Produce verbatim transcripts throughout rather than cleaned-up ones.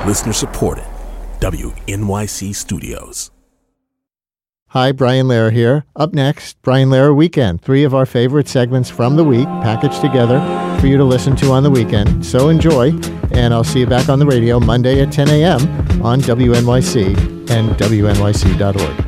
Listener supported. W N Y C Studios. Hi, Brian Lehrer here. Up next, Brian Lehrer Weekend. Three of our favorite segments from the week packaged together for you to listen to on the weekend. So enjoy, and I'll see you back on the radio Monday at ten a.m. on W N Y C and W N Y C dot org.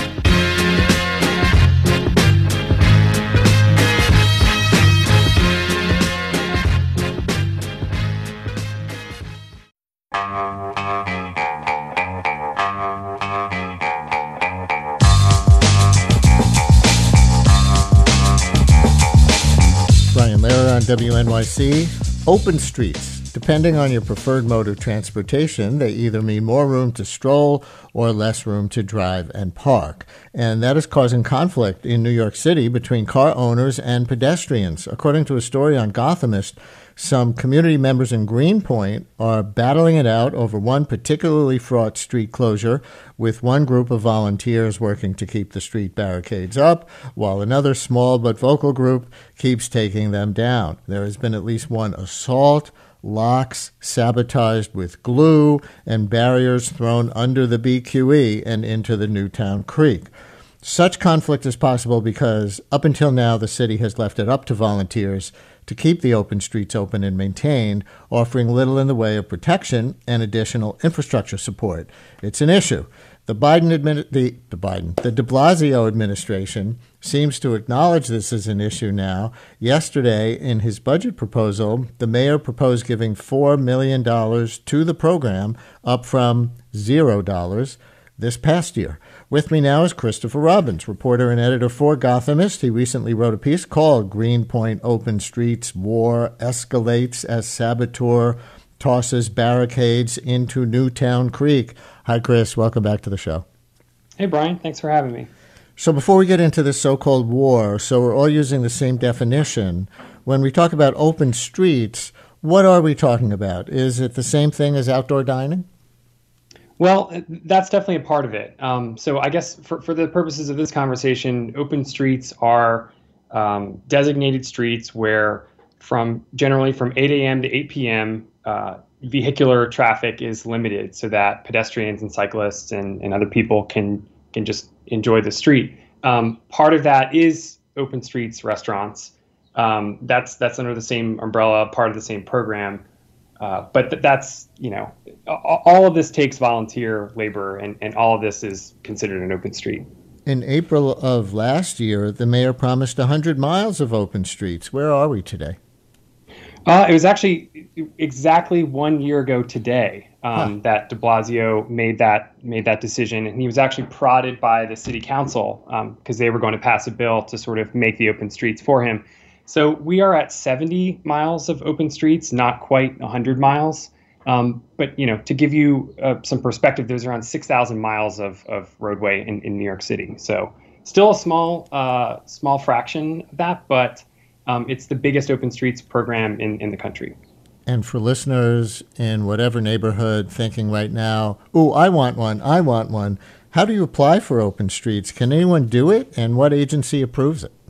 W N Y C, open streets. Depending on your preferred mode of transportation, they either mean more room to stroll or less room to drive and park. And that is causing conflict in New York City between car owners and pedestrians. According to a story on Gothamist, some community members in Greenpoint are battling it out over one particularly fraught street closure, with one group of volunteers working to keep the street barricades up, while another small but vocal group keeps taking them down. There has been at least one assault, locks sabotaged with glue, and barriers thrown under the B Q E and into the Newtown Creek. Such conflict is possible because up until now the city has left it up to volunteers to keep the open streets open and maintained, offering little in the way of protection and additional infrastructure support. It's an issue. The Biden admin- the, the Biden, the de Blasio administration seems to acknowledge this as an issue now. Yesterday, in his budget proposal, the mayor proposed giving four million dollars to the program, up from zero dollars this past year. With me now is Christopher Robbins, reporter and editor for Gothamist. He recently wrote a piece called Greenpoint Open Streets War Escalates as Saboteur Tosses Barricades into Newtown Creek. Hi, Chris. Welcome back to the show. Hey, Brian. Thanks for having me. So before we get into this so-called war, so we're all using the same definition. When we talk about open streets, what are we talking about? Is it the same thing as outdoor dining? Well, that's definitely a part of it. Um, so I guess for, for the purposes of this conversation, open streets are um, designated streets where from generally from eight a.m. to eight p.m., uh, vehicular traffic is limited so that pedestrians and cyclists and, and other people can can just enjoy the street. Um, part of that is open streets restaurants. Um, that's that's under the same umbrella, part of the same program. Uh, but th- that's, you know, all of this takes volunteer labor, and, and all of this is considered an open street. In April of last year, the mayor promised one hundred miles of open streets. Where are we today? Uh, it was actually exactly one year ago today um, huh. that de Blasio made that made that decision. And he was actually prodded by the city council because um, they were going to pass a bill to sort of make the open streets for him. So we are at seventy miles of open streets, not quite one hundred miles. Um, but, you know, to give you uh, some perspective, there's around six thousand miles of, of roadway in, in New York City. So still a small uh, small fraction of that, but um, it's the biggest open streets program in, in the country. And for listeners in whatever neighborhood thinking right now, ooh, I want one, I want one, how do you apply for open streets? Can anyone do it? And what agency approves it?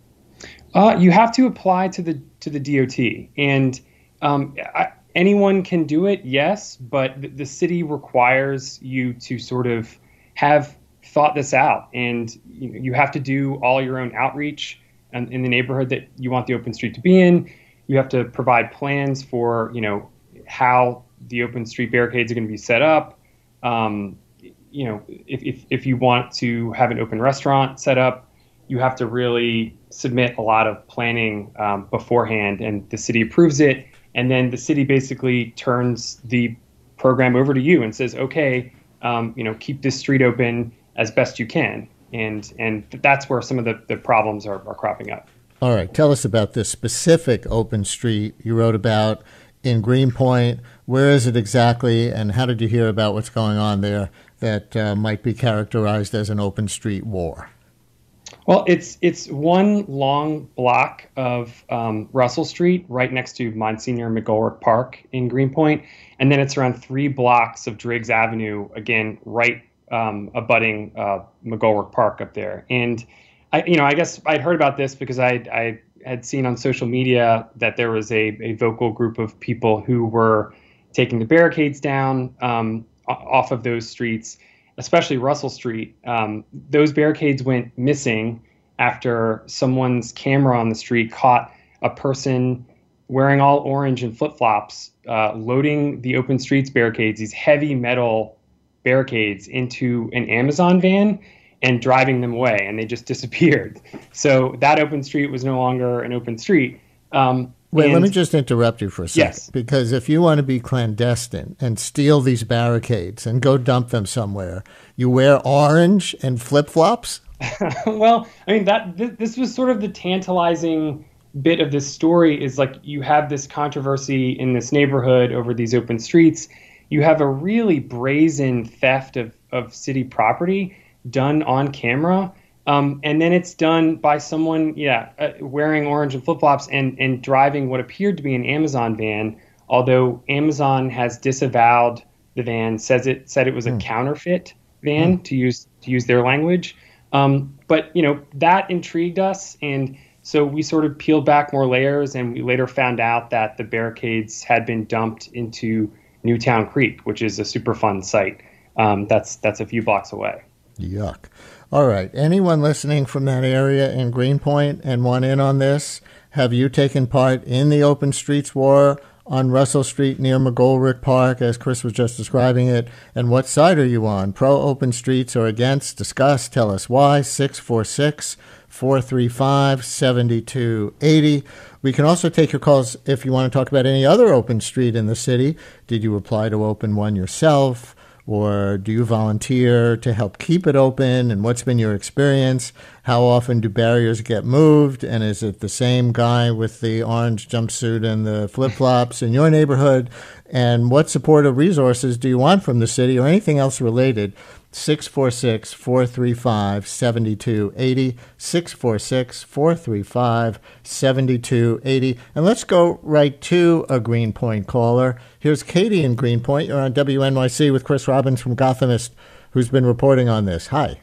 Uh, you have to apply to the to the D O T, and um, I, anyone can do it, yes, but the, the city requires you to sort of have thought this out, and you, you have to do all your own outreach in, in the neighborhood that you want the open street to be in. You have to provide plans for, you know, how the open street barricades are going to be set up. Um, you know, if, if if you want to have an open restaurant set up, you have to really submit a lot of planning um, beforehand, and the city approves it. And then the city basically turns the program over to you and says, okay, um, you know, keep this street open as best you can. And and that's where some of the, the problems are, are cropping up. All right. Tell us about this specific open street you wrote about in Greenpoint. Where is it exactly, and how did you hear about what's going on there that uh, might be characterized as an open street war? Well, it's it's one long block of um, Russell Street right next to Monsignor McGolrick Park in Greenpoint. And then it's around three blocks of Driggs Avenue, again, right um, abutting uh, McGolrick Park up there. And, I, you know, I guess I'd heard about this because I, I had seen on social media that there was a, a vocal group of people who were taking the barricades down um, off of those streets, especially Russell Street. Um, those barricades went missing after someone's camera on the street caught a person wearing all orange and flip-flops, uh, loading the open streets barricades, these heavy metal barricades, into an Amazon van and driving them away, and they just disappeared. So that open street was no longer an open street. Um, Wait, and, let me just interrupt you for a second. Yes. Because if you want to be clandestine and steal these barricades and go dump them somewhere, you wear orange and flip-flops? Well, I mean, that th- this was sort of the tantalizing bit of this story, is like you have this controversy in this neighborhood over these open streets. You have a really brazen theft of, of city property done on camera. Um, and then it's done by someone, yeah, uh, wearing orange and flip-flops and, and driving what appeared to be an Amazon van, although Amazon has disavowed the van, says it said it was a mm. counterfeit van, mm. to use to use their language. Um, but, you know, that intrigued us. And so we sort of peeled back more layers, and we later found out that the barricades had been dumped into Newtown Creek, which is a super fun site. Um, that's that's a few blocks away. Yuck. All right. Anyone listening from that area in Greenpoint and want in on this? Have you taken part in the Open Streets War on Russell Street near McGolrick Park, as Chris was just describing it? And what side are you on? Pro open streets or against? Discuss. Tell us why. six four six, four three five, seven two eight zero. We can also take your calls if you want to talk about any other open street in the city. Did you apply to open one yourself? Or do you volunteer to help keep it open? And what's been your experience? How often do barriers get moved? And is it the same guy with the orange jumpsuit and the flip-flops in your neighborhood? And what supportive resources do you want from the city or anything else related? six four six, four three five, seven two eight zero, six four six, four three five, seven two eight zero. And let's go right to a Greenpoint caller. Here's Katie in Greenpoint. You're on W N Y C with Chris Robbins from Gothamist, who's been reporting on this. Hi.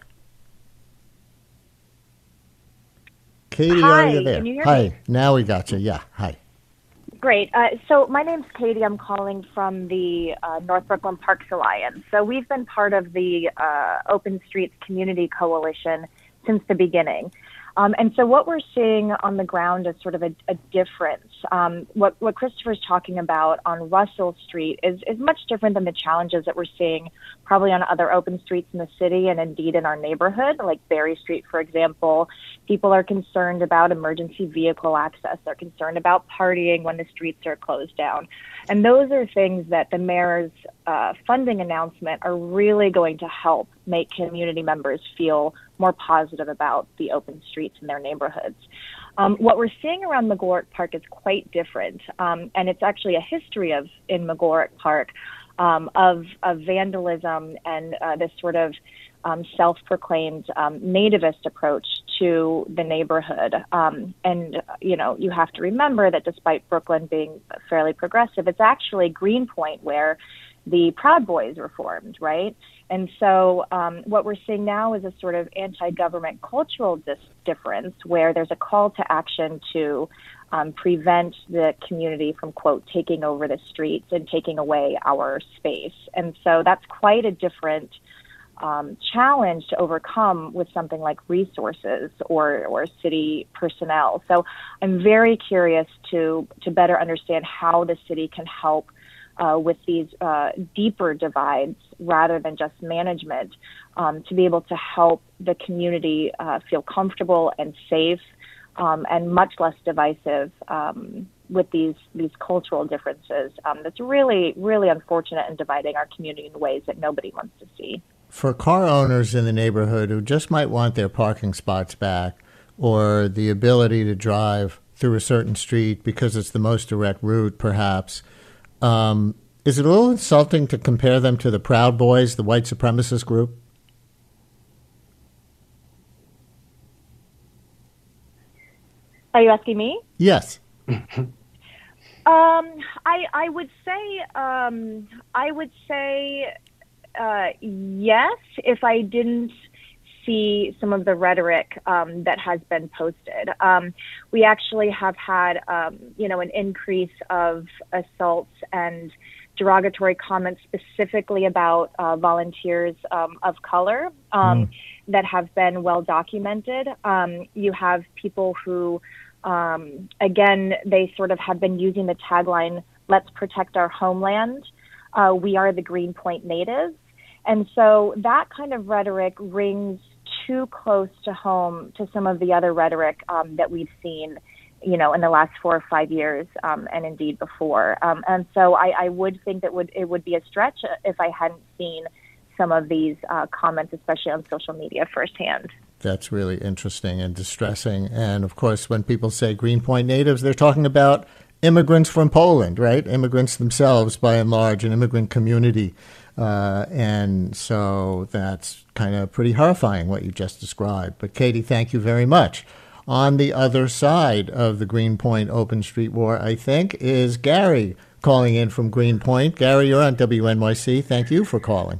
Katie, Hi, are you there? Can you hear Hi. Me? Now we got you. Yeah. Hi. Great. Uh, so my name's Katie. I'm calling from the uh, North Brooklyn Parks Alliance. So we've been part of the uh, Open Streets Community Coalition since the beginning. Um, and so what we're seeing on the ground is sort of a, a difference. Um, what, what Christopher's talking about on Russell Street is, is much different than the challenges that we're seeing probably on other open streets in the city and indeed in our neighborhood, like Berry Street, for example. People are concerned about emergency vehicle access. They're concerned about partying when the streets are closed down. And those are things that the mayor's uh, funding announcement are really going to help make community members feel more positive about the open streets in their neighborhoods. Um, what we're seeing around McGolrick Park is quite different, um, and it's actually a history of in McGolrick Park um, of, of vandalism and uh, this sort of um, self-proclaimed um, nativist approach to the neighborhood. Um, and, you know, you have to remember that despite Brooklyn being fairly progressive, it's actually Greenpoint where the Proud Boys were formed, right? And so um, what we're seeing now is a sort of anti-government cultural dis- difference where there's a call to action to um, prevent the community from, quote, taking over the streets and taking away our space. And so that's quite a different um, challenge to overcome with something like resources or, or city personnel. So I'm very curious to, to better understand how the city can help Uh, with these uh, deeper divides rather than just management, um, to be able to help the community uh, feel comfortable and safe um, and much less divisive um, with these these cultural differences. Um, that's really, really unfortunate and dividing our community in ways that nobody wants to see. For car owners in the neighborhood who just might want their parking spots back or the ability to drive through a certain street because it's the most direct route, perhaps, Um, is it a little insulting to compare them to the Proud Boys, the white supremacist group? Are you asking me? Yes. um, I I would say um, I would say uh, yes if I didn't see some of the rhetoric um, that has been posted. Um, we actually have had, um, you know, an increase of assaults and derogatory comments specifically about uh, volunteers um, of color um, mm. that have been well documented. Um, you have people who, um, again, they sort of have been using the tagline, "Let's protect our homeland. Uh, we are the Greenpoint natives." And so that kind of rhetoric rings too close to home to some of the other rhetoric um, that we've seen, you know, in the last four or five years, um, and indeed before. Um, and so I, I would think that would it would be a stretch if I hadn't seen some of these uh, comments, especially on social media, firsthand. That's really interesting and distressing. And of course, when people say Greenpoint natives, they're talking about immigrants from Poland, right? Immigrants themselves, by and large, an immigrant community. Uh, and so that's kind of pretty horrifying what you just described. But Katie, thank you very much. On the other side of the Greenpoint Open Street War, I think, is Gary calling in from Greenpoint. Gary, you're on W N Y C. Thank you for calling.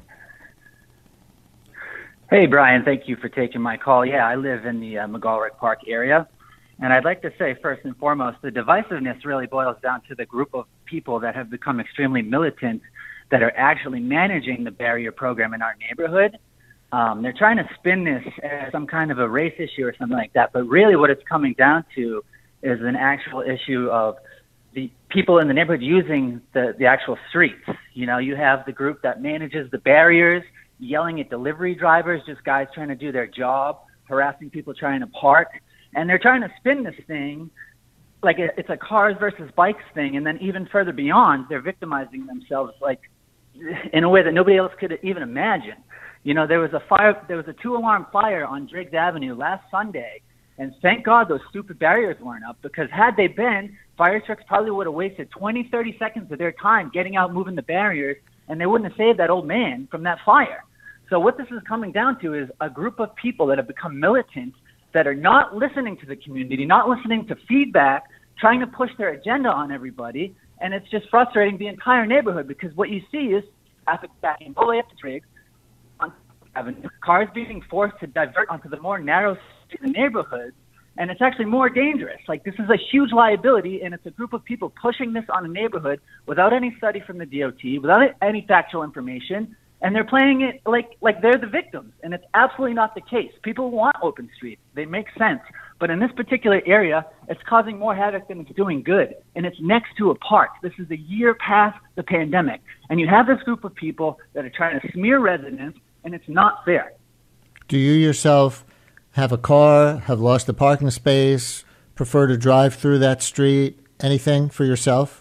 Hey, Brian. Thank you for taking my call. Yeah, I live in the uh, McGolrick Park area. And I'd like to say, first and foremost, the divisiveness really boils down to the group of people that have become extremely militant that are actually managing the barrier program in our neighborhood. Um, they're trying to spin this as some kind of a race issue or something like that. But really what it's coming down to is an actual issue of the people in the neighborhood using the, the actual streets. You know, you have the group that manages the barriers, yelling at delivery drivers, just guys trying to do their job, harassing people trying to park. And they're trying to spin this thing like it's a cars versus bikes thing. And then even further beyond, they're victimizing themselves like in a way that nobody else could even imagine. You know, there was a fire, there was a two alarm fire on Driggs Avenue last Sunday. And thank God those stupid barriers weren't up, because had they been, fire trucks probably would have wasted twenty, thirty seconds of their time getting out, moving the barriers, and they wouldn't have saved that old man from that fire. So what this is coming down to is a group of people that have become militant, that are not listening to the community, not listening to feedback, trying to push their agenda on everybody. And it's just frustrating the entire neighborhood, because what you see is traffic backing all the way up to Driggs, on Avenue, cars being forced to divert onto the more narrow streets in the neighborhoods. And it's actually more dangerous. Like, this is a huge liability, and it's a group of people pushing this on a neighborhood without any study from the D O T, without any factual information. And they're playing it like like they're the victims, and it's absolutely not the case. People want open streets. They make sense. But in this particular area, it's causing more havoc than it's doing good. And it's next to a park. This is a year past the pandemic. And you have this group of people that are trying to smear residents, and it's not fair. Do you yourself have a car, have lost a parking space, prefer to drive through that street? Anything for yourself?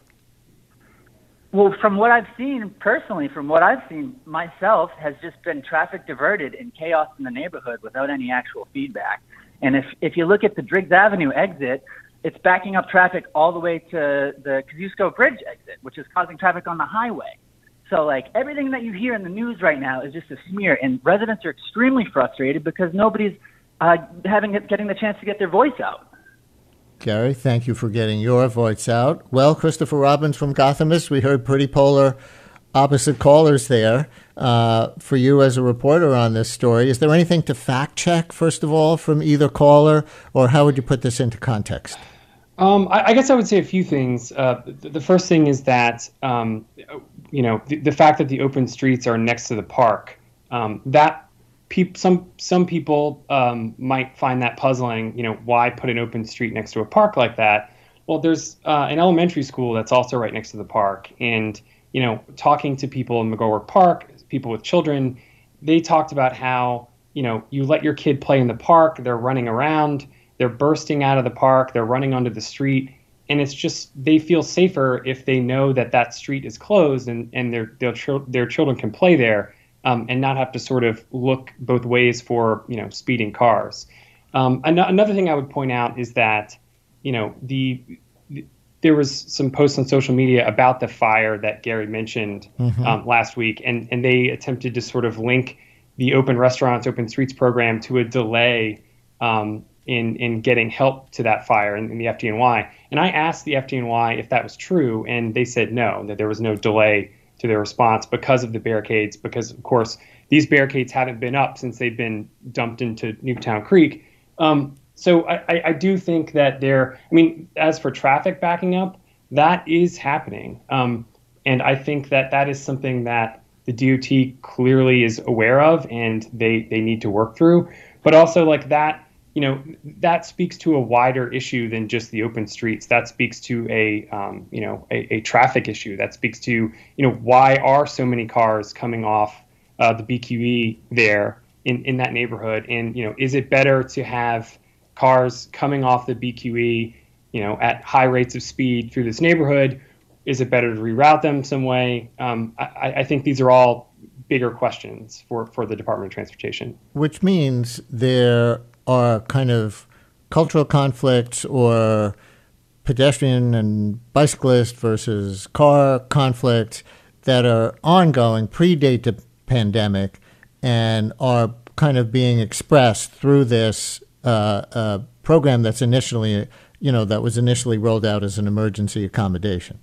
Well, from what I've seen personally, from what I've seen myself, has just been traffic diverted and chaos in the neighborhood without any actual feedback. And if if you look at the Driggs Avenue exit, it's backing up traffic all the way to the Kosciuszko Bridge exit, which is causing traffic on the highway. So, like, everything that you hear in the news right now is just a smear, and residents are extremely frustrated because nobody's uh, having getting the chance to get their voice out. Gary, thank you for getting your voice out. Well, Christopher Robbins from Gothamist, we heard pretty polar opposite callers there. Uh, for you as a reporter on this story, is there anything to fact check, first of all, from either caller, or how would you put this into context? Um, I, I guess I would say a few things. Uh, the, the first thing is that, um, you know, the, the fact that the open streets are next to the park, um, that Pe- some some people um, might find that puzzling. You know, why put an open street next to a park like that? Well, there's uh, an elementary school that's also right next to the park, and you know, talking to people in McGolrick Park, people with children, they talked about how, you know, you let your kid play in the park, they're running around, they're bursting out of the park, they're running onto the street, and it's just they feel safer if they know that that street is closed and and their their ch- their children can play there. Um, and not have to sort of look both ways for, you know, speeding cars. Um, an- another thing I would point out is that, you know, the, the there was some posts on social media about the fire that Gary mentioned mm-hmm. um, last week, and, and they attempted to sort of link the Open Restaurants, Open Streets program to a delay um, in in getting help to that fire in, in the F D N Y. And I asked the F D N Y if that was true, and they said no, that there was no delay to their response because of the barricades, because, of course, these barricades haven't been up since they've been dumped into Newtown Creek. Um, so I, I, I do think that there, I mean, as for traffic backing up, that is happening. Um, and I think that that is something that the D O T clearly is aware of and they, they need to work through. But also like that, you know, that speaks to a wider issue than just the open streets. That speaks to a, um, you know, a, a traffic issue. That speaks to, you know, why are so many cars coming off uh, the B Q E there in, in that neighborhood? And, you know, is it better to have cars coming off the B Q E, you know, at high rates of speed through this neighborhood? Is it better to reroute them some way? Um, I, I think these are all bigger questions for, for the Department of Transportation. Which means there are kind of cultural conflicts or pedestrian and bicyclist versus car conflicts that are ongoing, predate the pandemic, and are kind of being expressed through this uh, uh, program that's initially, you know, that was initially rolled out as an emergency accommodation.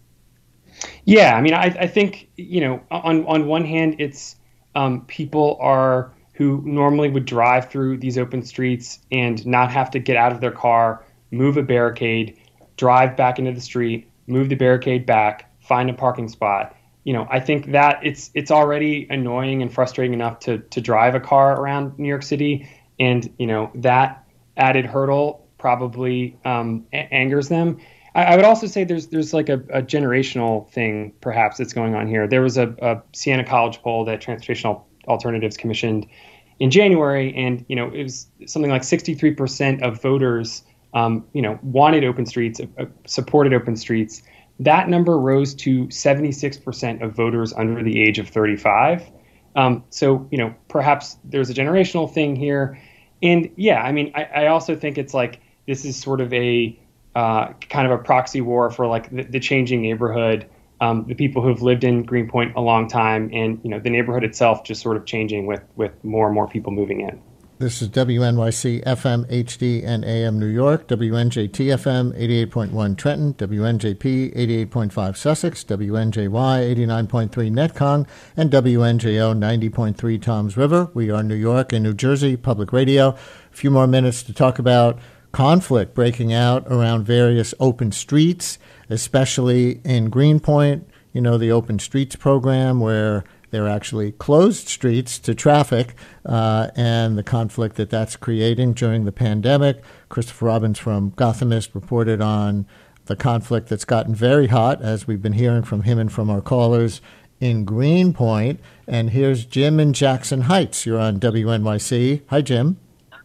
Yeah, I mean, I, I think, you know, on, on one hand, it's um, people are who normally would drive through these open streets and not have to get out of their car, move a barricade, drive back into the street, move the barricade back, find a parking spot. You know, I think that it's it's already annoying and frustrating enough to to drive a car around New York City, and you know that added hurdle probably um, a- angers them. I, I would also say there's there's like a, a generational thing perhaps that's going on here. There was a, a Siena College poll that Transportation Alternatives commissioned in January, and you know it was something like sixty-three percent of voters, um, you know, wanted open streets, uh, supported open streets. That number rose to seventy-six percent of voters under the age of thirty-five. Um, so you know, perhaps there's a generational thing here, and yeah, I mean, I, I also think it's like this is sort of a uh, kind of a proxy war for like the, the changing neighborhood. Um, the people who've lived in Greenpoint a long time, and you know the neighborhood itself just sort of changing with with more and more people moving in. This is W N Y C F M H D and A M New York, W N J T F M eighty-eight point one Trenton, W N J P eighty-eight point five Sussex, W N J Y eighty-nine point three Netcong, and W N J O ninety point three Toms River. We are New York and New Jersey Public Radio. A few more minutes to talk about conflict breaking out around various open streets, especially in Greenpoint, you know, the Open Streets program where they're actually closed streets to traffic, uh, and the conflict that that's creating during the pandemic. Christopher Robbins from Gothamist reported on the conflict that's gotten very hot, as we've been hearing from him and from our callers in Greenpoint. And here's Jim in Jackson Heights. You're on W N Y C. Hi, Jim.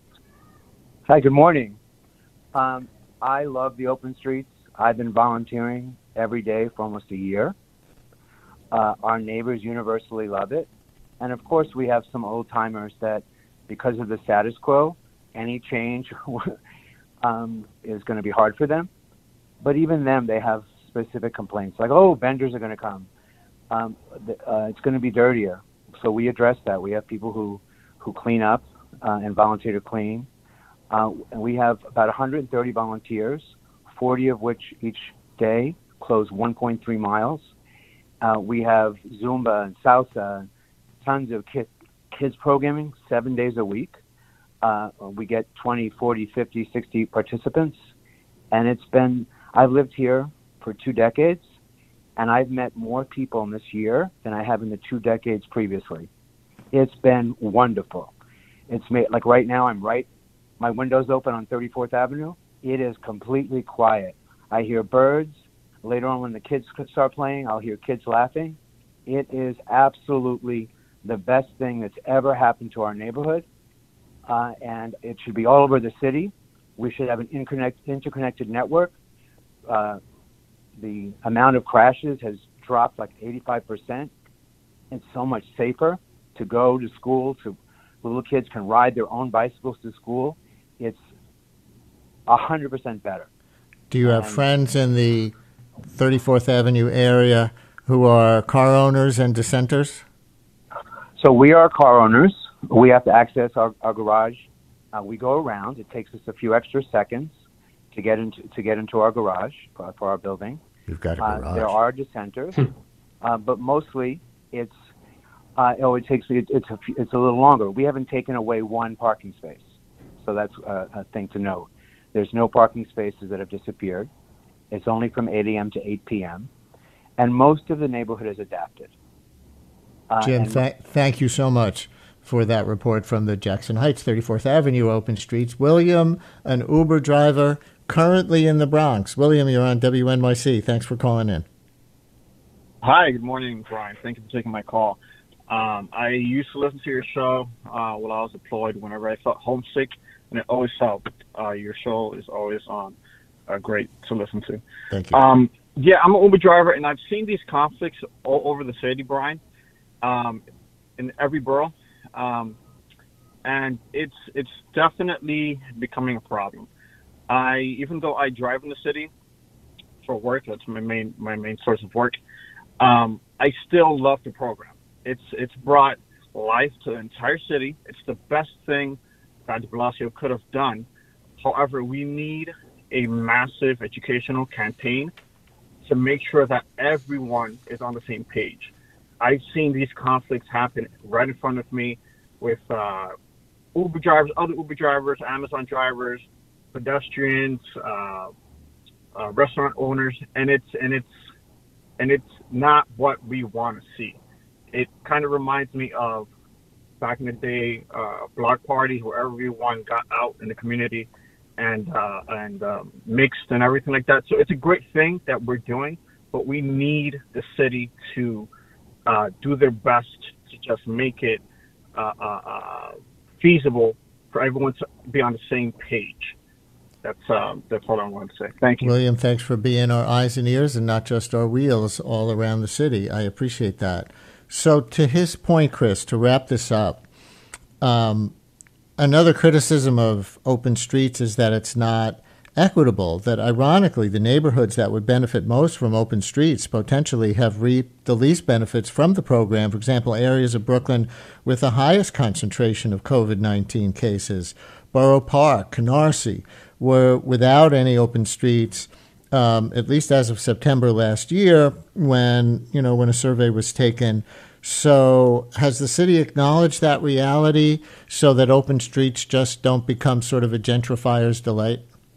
Hi, good morning. Um, I love the open streets. I've been volunteering every day for almost a year. Uh, our neighbors universally love it. And of course, we have some old timers that, because of the status quo, any change um, is going to be hard for them. But even them, they have specific complaints like, oh, vendors are going to come. Um, uh, it's going to be dirtier. So we address that. We have people who, who clean up uh, and volunteer to clean. Uh, and we have about one hundred thirty volunteers, forty of which each day close one point three miles. Uh, we have Zumba and salsa, tons of kid, kids programming, seven days a week. Uh, we get twenty, forty, fifty, sixty participants. And it's been, I've lived here for two decades, and I've met more people in this year than I have in the two decades previously. It's been wonderful. It's made, like right now, I'm right, my window's open on thirty-fourth Avenue. It is completely quiet. I hear birds. Later on when the kids start playing, I'll hear kids laughing. It is absolutely the best thing that's ever happened to our neighborhood. Uh, and it should be all over the city. We should have an interconnect, interconnected network. Uh, the amount of crashes has dropped like eighty-five percent. It's so much safer to go to school. To little kids can ride their own bicycles to school. It's one hundred percent better. Do you have and, friends in the thirty-fourth Avenue area who are car owners and dissenters? So we are car owners. We have to access our, our garage. Uh, we go around. It takes us a few extra seconds to get into to get into our garage for, for our building. You've got a Uh, garage. there are dissenters, uh, but mostly it's Uh, oh, it takes it, it's a, it's a little longer. We haven't taken away one parking space, so that's a, a thing to note. There's no parking spaces that have disappeared. It's only from eight a.m. to eight p.m., and most of the neighborhood is adapted. Uh, Jim, and- th- thank you so much for that report from the Jackson Heights thirty-fourth Avenue Open Streets. William, an Uber driver, currently in the Bronx. William, you're on W N Y C. Thanks for calling in. Hi, good morning, Brian. Thank you for taking my call. Um, I used to listen to your show uh, while I was deployed whenever I felt homesick, and it always helped. Uh, your show is always on, uh, great to listen to. Thank you. Um, yeah, I'm an Uber driver, and I've seen these conflicts all over the city, Brian, um, in every borough, um, and it's it's definitely becoming a problem. I even though I drive in the city for work, that's my main my main source of work. Um, I still love the program. It's it's brought life to the entire city. It's the best thing that de Blasio could have done. However, we need a massive educational campaign to make sure that everyone is on the same page. I've seen these conflicts happen right in front of me with uh, Uber drivers, other Uber drivers, Amazon drivers, pedestrians, uh, uh, restaurant owners, and it's and it's and it's not what we want to see. It kind of reminds me of back in the day, uh, block parties where everyone got out in the community and uh, and um, mixed and everything like that. So it's a great thing that we're doing, but we need the city to uh, do their best to just make it uh, uh, uh, feasible for everyone to be on the same page. That's um, that's all I want to say. Thank you. William, thanks for being our eyes and ears and not just our wheels all around the city. I appreciate that. So to his point, Chris, to wrap this up, um, another criticism of open streets is that it's not equitable, that ironically the neighborhoods that would benefit most from open streets potentially have reaped the least benefits from the program. For example, areas of Brooklyn with the highest concentration of COVID nineteen cases, Borough Park, Canarsie, were without any open streets, um, at least as of September last year, when you know when a survey was taken. So has the city acknowledged that reality so that open streets just don't become sort of a gentrifier's delight?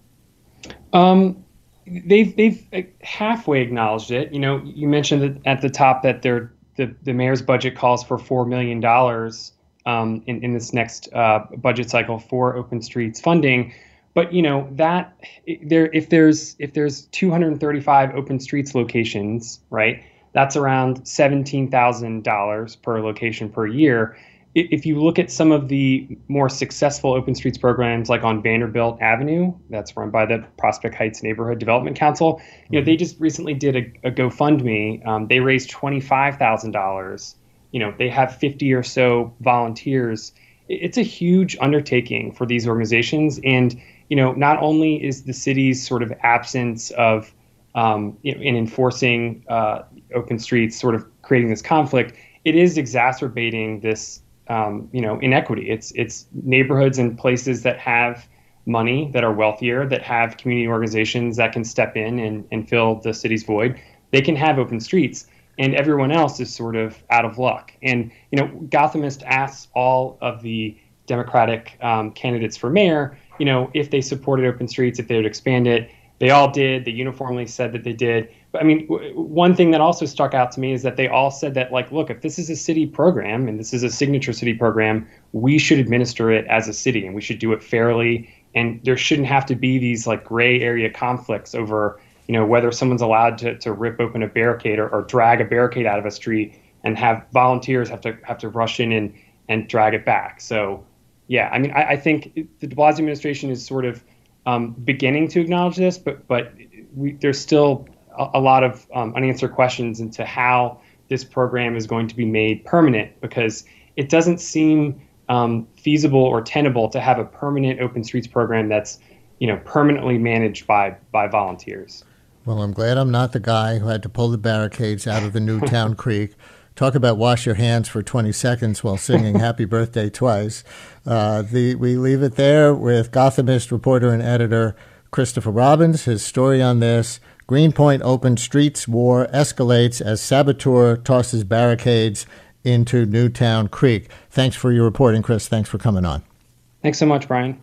Um, they've they've halfway acknowledged it. You know, you mentioned at the top that they're, the the mayor's budget calls for four million dollars um, in in this next uh, budget cycle for open streets funding. But you know that there if there's if there's two hundred thirty-five open streets locations, right? That's around seventeen thousand dollars per location per year. If you look at some of the more successful open streets programs, like on Vanderbilt Avenue, that's run by the Prospect Heights Neighborhood Development Council, you know, they just recently did a, a GoFundMe. Um, they raised twenty-five thousand dollars. You know, they have fifty or so volunteers. It's a huge undertaking for these organizations. And, you know, not only is the city's sort of absence of um, you know, in enforcing uh, open streets sort of creating this conflict, it is exacerbating this Um, you know, inequity. It's it's neighborhoods and places that have money, that are wealthier, that have community organizations that can step in and, and fill the city's void. They can have open streets, and everyone else is sort of out of luck. And, you know, Gothamist asks all of the Democratic um, candidates for mayor, you know, if they supported open streets, if they would expand it. They all did. They uniformly said that they did. But I mean, w- one thing that also stuck out to me is that they all said that, like, look, if this is a city program and this is a signature city program, we should administer it as a city and we should do it fairly. And there shouldn't have to be these like gray area conflicts over, you know, whether someone's allowed to, to rip open a barricade or, or drag a barricade out of a street and have volunteers have to have to rush in and, and drag it back. So, yeah, I mean, I, I think the de Blasio administration is sort of Um, beginning to acknowledge this, but but we, there's still a, a lot of um, unanswered questions into how this program is going to be made permanent, because it doesn't seem um, feasible or tenable to have a permanent open streets program that's, you know, permanently managed by by volunteers. Well, I'm glad I'm not the guy who had to pull the barricades out of the Newtown Creek. Talk about wash your hands for twenty seconds while singing Happy Birthday twice. Uh, the, we leave it there with Gothamist reporter and editor Christopher Robbins. His story on this: Greenpoint open streets war escalates as saboteur tosses barricades into Newtown Creek. Thanks for your reporting, Chris. Thanks for coming on. Thanks so much, Brian.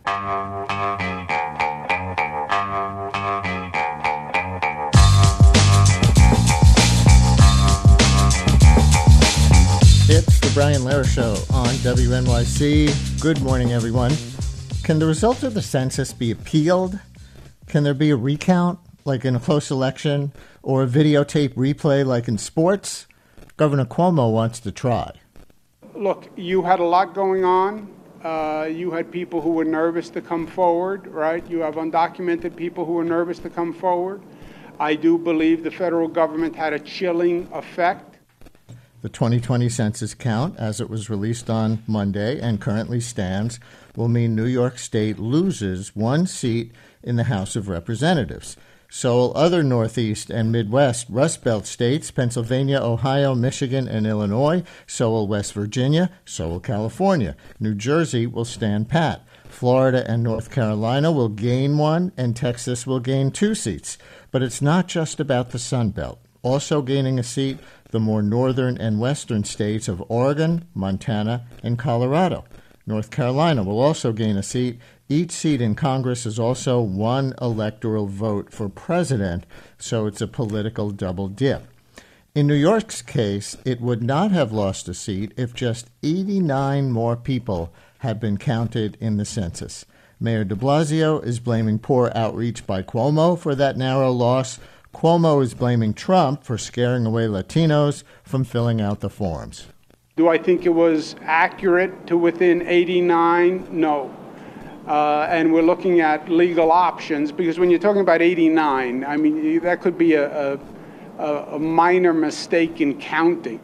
It's the Brian Lehrer Show on W N Y C. Good morning, everyone. Can the results of the census be appealed? Can there be a recount, like in a close election, or a videotape replay like in sports? Governor Cuomo wants to try. Look, you had a lot going on. Uh, you had people who were nervous to come forward, right? You have undocumented people who were nervous to come forward. I do believe the federal government had a chilling effect. The twenty twenty census count, as it was released on Monday and currently stands, will mean New York State loses one seat in the House of Representatives. So will other Northeast and Midwest Rust Belt states, Pennsylvania, Ohio, Michigan, and Illinois. So will West Virginia. So will California. New Jersey will stand pat. Florida and North Carolina will gain one, and Texas will gain two seats. But it's not just about the Sun Belt. Also gaining a seat, the more northern and western states of Oregon, Montana, and Colorado. North Carolina will also gain a seat. Each seat in Congress is also one electoral vote for president, so it's a political double dip. In New York's case, it would not have lost a seat if just eighty-nine more people had been counted in the census. Mayor de Blasio is blaming poor outreach by Cuomo for that narrow loss. Cuomo is blaming Trump for scaring away Latinos from filling out the forms. Do I think it was accurate to within eighty-nine? No. Uh, and we're looking at legal options, because when you're talking about eighty-nine, I mean, that could be a, a, a minor mistake in counting.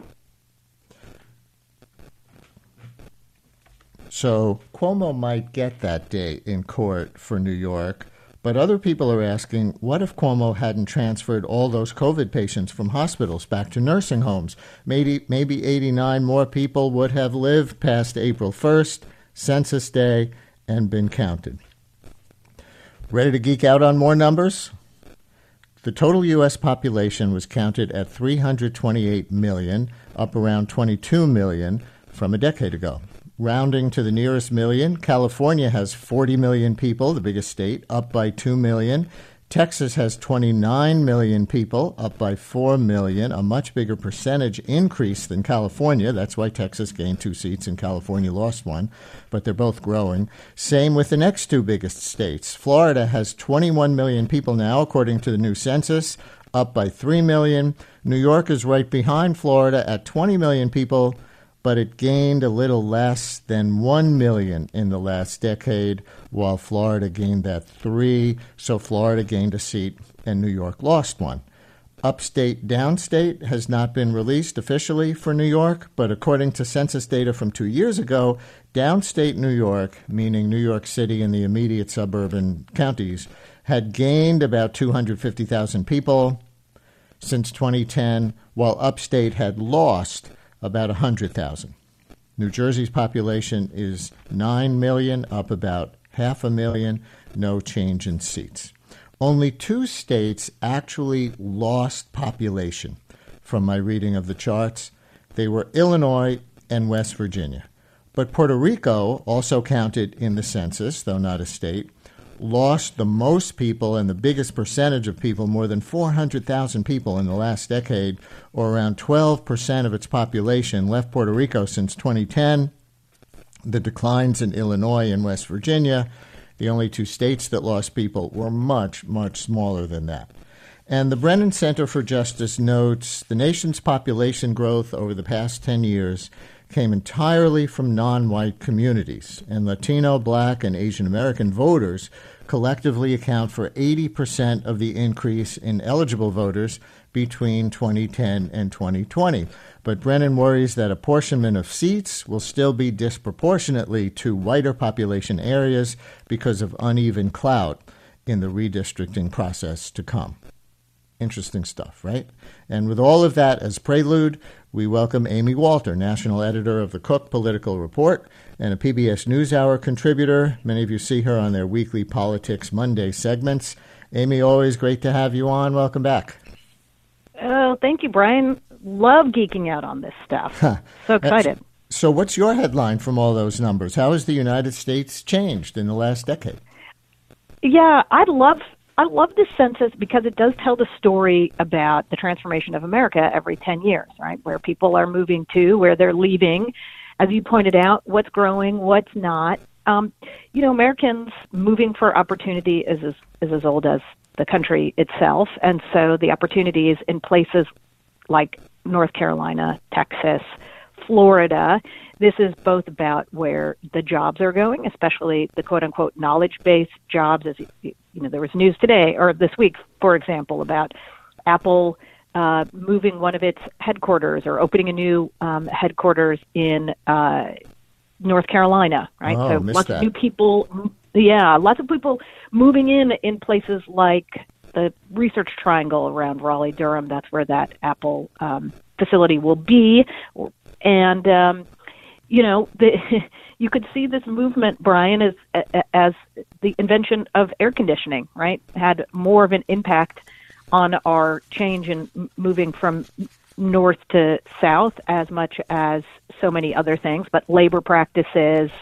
So Cuomo might get that day in court for New York, but other people are asking, what if Cuomo hadn't transferred all those COVID patients from hospitals back to nursing homes? Maybe, maybe eighty-nine more people would have lived past April first, Census Day, and been counted. Ready to geek out on more numbers? The total U S population was counted at three hundred twenty-eight million, up around twenty-two million from a decade ago. Rounding to the nearest million, California has forty million people, the biggest state, up by two million. Texas has twenty-nine million people, up by four million, a much bigger percentage increase than California. That's why Texas gained two seats and California lost one, but they're both growing. Same with the next two biggest states. Florida has twenty-one million people now, according to the new census, up by three million. New York is right behind Florida at twenty million people, but it gained a little less than one million in the last decade, while Florida gained that three. So Florida gained a seat and New York lost one. Upstate, downstate has not been released officially for New York, but according to census data from two years ago, downstate New York, meaning New York City and the immediate suburban counties, had gained about two hundred fifty thousand people since twenty ten, while upstate had lost about one hundred thousand. New Jersey's population is nine million, up about half a million, no change in seats. Only two states actually lost population from my reading of the charts. They were Illinois and West Virginia. But Puerto Rico, also counted in the census, though not a state, lost the most people and the biggest percentage of people, more than four hundred thousand people in the last decade, or around twelve percent of its population, left Puerto Rico since twenty ten. The declines in Illinois and West Virginia, the only two states that lost people, were much, much smaller than that. And the Brennan Center for Justice notes the nation's population growth over the past ten years came entirely from non-white communities, and Latino, Black, and Asian American voters collectively account for eighty percent of the increase in eligible voters between twenty ten and twenty twenty. But Brennan worries that apportionment of seats will still be disproportionately to whiter population areas because of uneven clout in the redistricting process to come. Interesting stuff, right? And with all of that as prelude, we welcome Amy Walter, national editor of the Cook Political Report and a P B S NewsHour contributor. Many of you see her on their weekly Politics Monday segments. Amy, always great to have you on. Welcome back. Oh, thank you, Brian. Love geeking out on this stuff. Huh. So excited. So what's your headline from all those numbers? How has the United States changed in the last decade? Yeah, I love I love this census because it does tell the story about the transformation of America every ten years, right? Where people are moving to, where they're leaving. As you pointed out, what's growing, what's not. Um, you know, Americans moving for opportunity is as, is as old as the country itself. And so the opportunities in places like North Carolina, Texas, Florida, this is both about where the jobs are going, especially the quote-unquote knowledge-based jobs. As you, you know, there was news today, or this week, for example, about Apple uh, moving one of its headquarters or opening a new um, headquarters in uh, North Carolina, right? Oh, so missed lots that. of new people, yeah, lots of people moving in in places like the Research Triangle around Raleigh-Durham. That's where that Apple um, facility will be. And, um, you know, the, you could see this movement, Brian, as, as the invention of air conditioning, right, had more of an impact on our change in moving from north to south as much as so many other things, but labor practices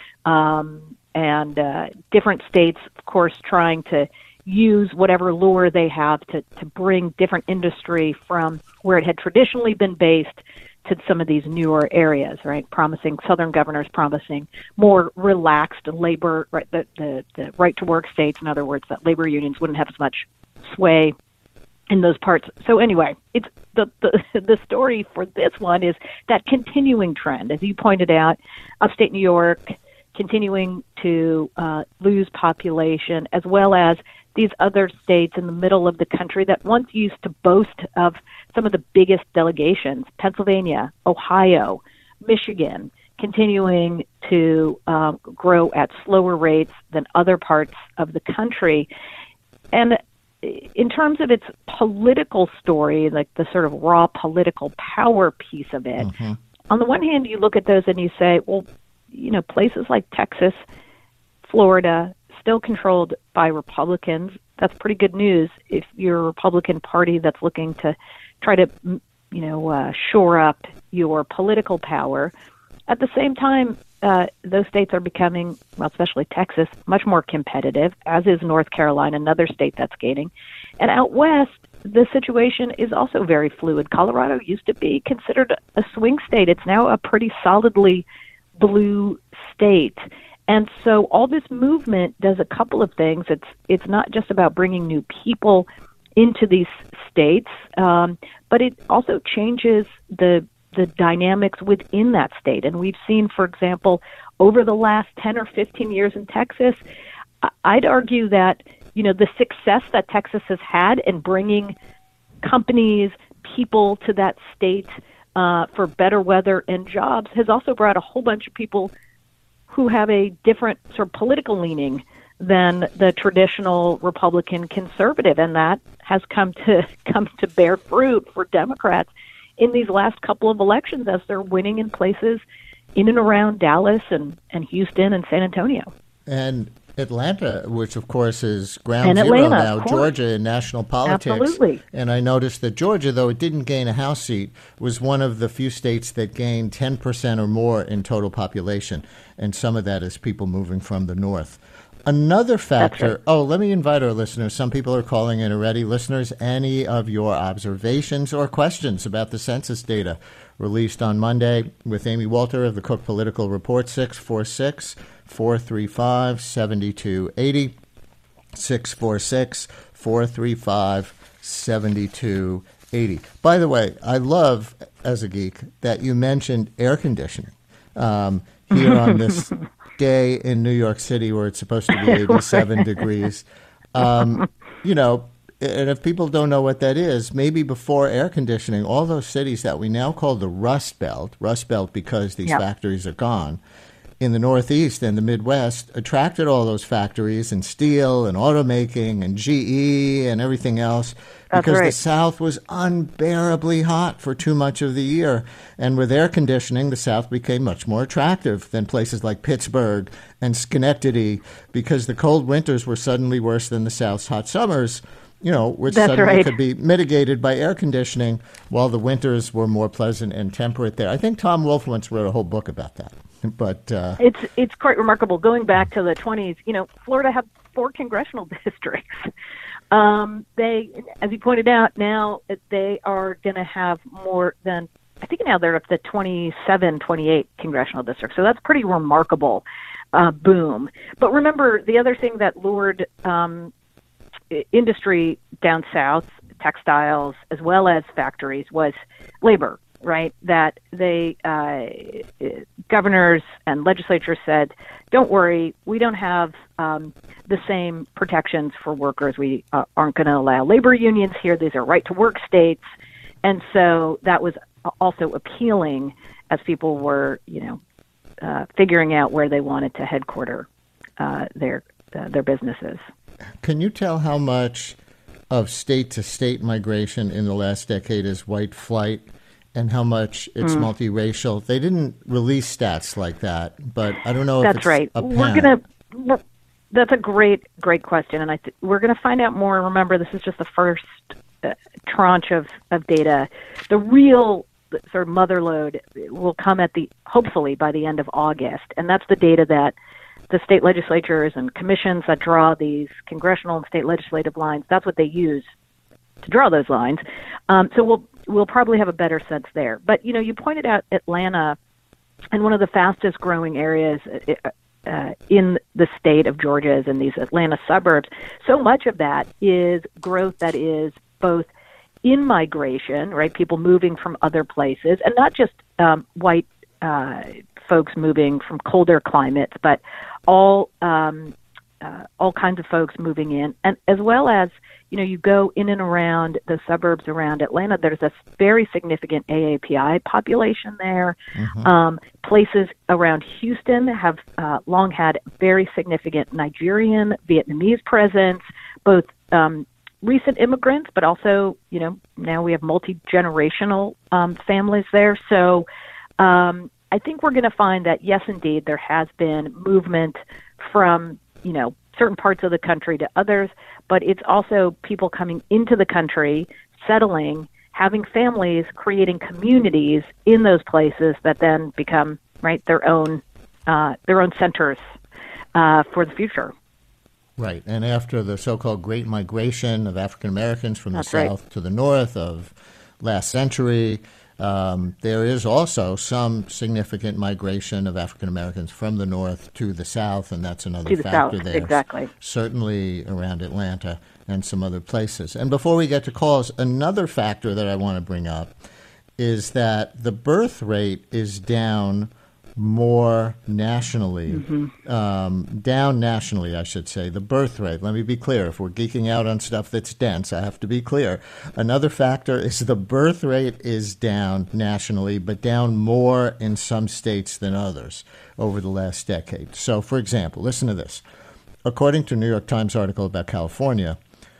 um, and uh, different states, of course, trying to use whatever lure they have to, to bring different industry from where it had traditionally been based to some of these newer areas, right? Promising Southern governors, promising more relaxed labor, right? The, the, the right to work states, in other words, that labor unions wouldn't have as much sway in those parts. So anyway, it's the, the the story for this one is that continuing trend, as you pointed out, upstate New York continuing to uh, lose population, as well as these other states in the middle of the country that once used to boast of some of the biggest delegations, Pennsylvania, Ohio, Michigan, continuing to uh, grow at slower rates than other parts of the country. And in terms of its political story, like the sort of raw political power piece of it, mm-hmm. on the one hand, you look at those and you say, well, you know, places like Texas, Florida, still controlled by Republicans. That's pretty good news if you're a Republican Party that's looking to try to, you know, uh, shore up your political power. At the same time, uh, those states are becoming, well, especially Texas, much more competitive, as is North Carolina, another state that's gaining. And out west, the situation is also very fluid. Colorado used to be considered a swing state. It's now a pretty solidly blue state. And so all this movement does a couple of things. It's it's not just about bringing new people into these states, um, but it also changes the the dynamics within that state. And we've seen, for example, over the last ten or fifteen years in Texas, I'd argue that, you know, the success that Texas has had in bringing companies, people to that state uh, for better weather and jobs has also brought a whole bunch of people who have a different sort of political leaning than the traditional Republican conservative, and that has come to come to bear fruit for Democrats in these last couple of elections as they're winning in places in and around Dallas and, and Houston and San Antonio. And Atlanta, which of course is ground and zero Atlanta, now, Georgia in national politics. Absolutely. And I noticed that Georgia, though it didn't gain a House seat, was one of the few states that gained ten percent or more in total population. And some of that is people moving from the north. Another factor, right. oh, let me invite our listeners. Some people are calling in already. Listeners, any of your observations or questions about the census data released on Monday with Amy Walter of the Cook Political Report, six four six, four three five, seven two eight zero, six four six, four three five, seven two eight zero. By the way, I love, as a geek, that you mentioned air conditioning um, here on this day in New York City where it's supposed to be eighty-seven right. degrees. Um, you know, and if people don't know what that is, maybe before air conditioning, all those cities that we now call the Rust Belt, Rust Belt because these yep. factories are gone, in the Northeast and the Midwest, attracted all those factories and steel and automaking and G E and everything else That's because right. the South was unbearably hot for too much of the year. And with air conditioning, the South became much more attractive than places like Pittsburgh and Schenectady because the cold winters were suddenly worse than the South's hot summers. you know, which That's suddenly right. could be mitigated by air conditioning while the winters were more pleasant and temperate there. I think Tom Wolfe once wrote a whole book about that. But uh, It's it's quite remarkable. Going back to the twenties, you know, Florida had four congressional districts. Um, they, as you pointed out, now they are going to have more than, I think now they're up to twenty-seven, twenty-eight congressional districts. So that's pretty remarkable uh, boom. But remember, the other thing that lured um, industry down south, textiles, as well as factories, was labor, right? That they, uh, governors and legislatures said, don't worry, we don't have um, the same protections for workers. We uh, aren't going to allow labor unions here. These are right-to-work states. And so that was also appealing as people were, you know, uh, figuring out where they wanted to headquarter uh, their uh, their businesses. Can you tell how much of state-to-state migration in the last decade is white flight and how much it's Mm. multiracial? They didn't release stats like that, but I don't know if That's it's right. apparent. We're gonna. That's a great, great question, and I th- we're going to find out more. Remember, this is just the first uh, tranche of, of data. The real sort of mother lode will come at the hopefully by the end of August, and that's the data that the state legislatures and commissions that draw these congressional and state legislative lines. That's what they use to draw those lines. Um, so we'll we'll probably have a better sense there. But you know, you pointed out Atlanta, and one of the fastest growing areas uh, in the state of Georgia is in these Atlanta suburbs. So much of that is growth that is both in migration, right? People moving from other places, and not just um, white uh, folks moving from colder climates, but all um, uh, all kinds of folks moving in, and as well as, you know, you go in and around the suburbs around Atlanta, there's a very significant A A P I population there. Mm-hmm. Um, places around Houston have uh, long had very significant Nigerian, Vietnamese presence, both um, recent immigrants, but also, you know, now we have multi-generational um, families there. So um, I think we're going to find that, yes, indeed, there has been movement from, you know, certain parts of the country to others, but it's also people coming into the country, settling, having families, creating communities in those places that then become, right, their own uh, their own centers uh, for the future. Right, and after the so-called Great Migration of African Americans from the That's right. south to the north of last century, um, there is also some significant migration of African Americans from the north to the south, and that's another To the factor south, there. exactly. Certainly around Atlanta and some other places. And before we get to calls, another factor that I want to bring up is that the birth rate is down more nationally, Mm-hmm. um, down nationally, I should say, the birth rate. Let me be clear. If we're geeking out on stuff that's dense, I have to be clear. Another factor is the birth rate is down nationally, but down more in some states than others over the last decade. So, for example, listen to this. According to a New York Times article about California,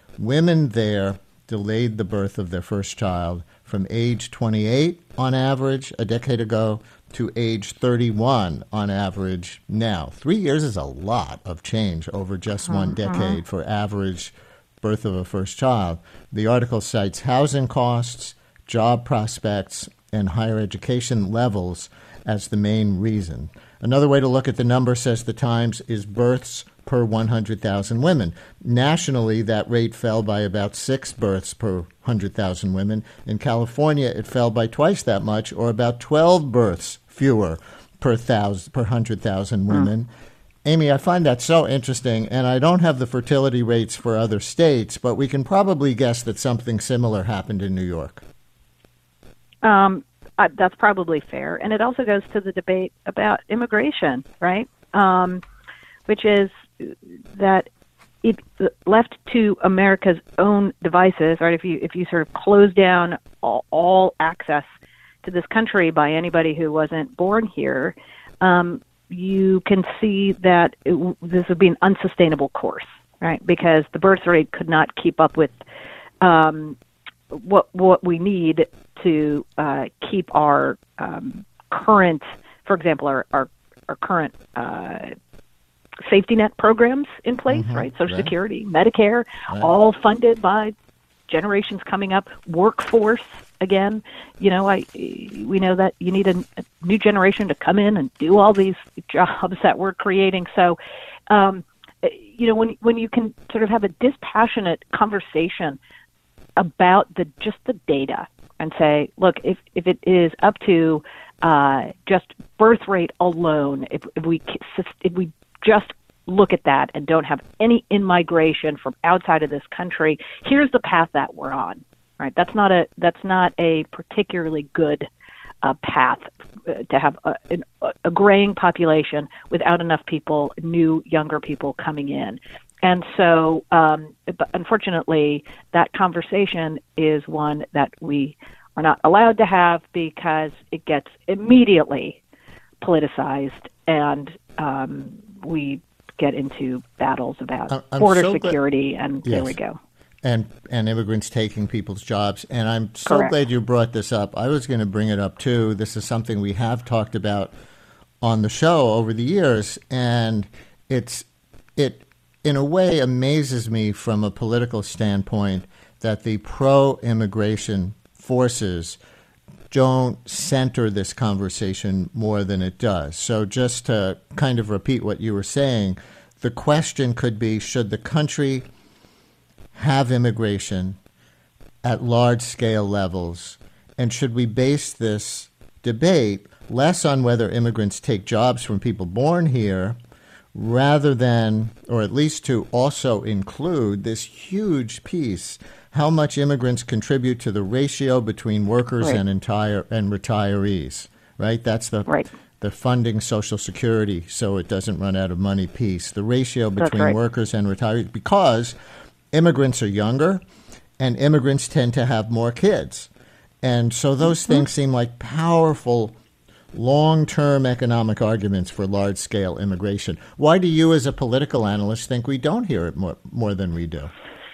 women there delayed the birth of their first child from age twenty-eight on average a decade ago to age thirty-one on average now. Three years is a lot of change over just one decade for average birth of a first child. The article cites housing costs, job prospects, and higher education levels as the main reason. Another way to look at the number, says the Times, is births per one hundred thousand women. Nationally, that rate fell by about six births per one hundred thousand women. In California, it fell by twice that much, or about twelve births fewer per thousand, per one hundred thousand women. Mm. Amy, I find that so interesting, and I don't have the fertility rates for other states, but we can probably guess that something similar happened in New York. Um, uh, that's probably fair. And it also goes to the debate about immigration, right? Um, which is that it left to America's own devices, right? If you if you sort of close down all, all access to this country by anybody who wasn't born here, um, you can see that it, this would be an unsustainable course, right? Because the birth rate could not keep up with um, what what we need to uh, keep our um, current, for example, our our, our current uh, safety net programs in place, Mm-hmm. right? Social Right. Security, Medicare, Right. all funded by generations coming up. Workforce, again, you know, I we know that you need a, a new generation to come in and do all these jobs that we're creating. So, um, you know, when when you can sort of have a dispassionate conversation about the just the data and say, look, if if it is up to uh, just birth rate alone, if, if we if we just look at that and don't have any in-migration from outside of this country, here's the path that we're on. Right? That's not a that's not a particularly good uh, path uh, to have a, an, a graying population without enough people, new younger people coming in. And so, um, but unfortunately, that conversation is one that we are not allowed to have because it gets immediately politicized, and um, we get into battles about I'm border so glad- security, and Yes. there we go. And and immigrants taking people's jobs. And I'm so Correct. glad you brought this up. I was going to bring it up, too. This is something we have talked about on the show over the years. And it's it, in a way, amazes me from a political standpoint that the pro-immigration forces don't center this conversation more than it does. So just to kind of repeat what you were saying, the question could be, should the country have immigration at large-scale levels, and should we base this debate less on whether immigrants take jobs from people born here rather than, or at least to also include this huge piece, how much immigrants contribute to the ratio between workers Right. and entire and retirees, right? That's the Right. the funding Social Security so it doesn't run out of money piece, the ratio That's between right. workers and retirees, because immigrants are younger and immigrants tend to have more kids. And so those Mm-hmm. things seem like powerful long-term economic arguments for large-scale immigration. Why do you as a political analyst think we don't hear it more, more than we do?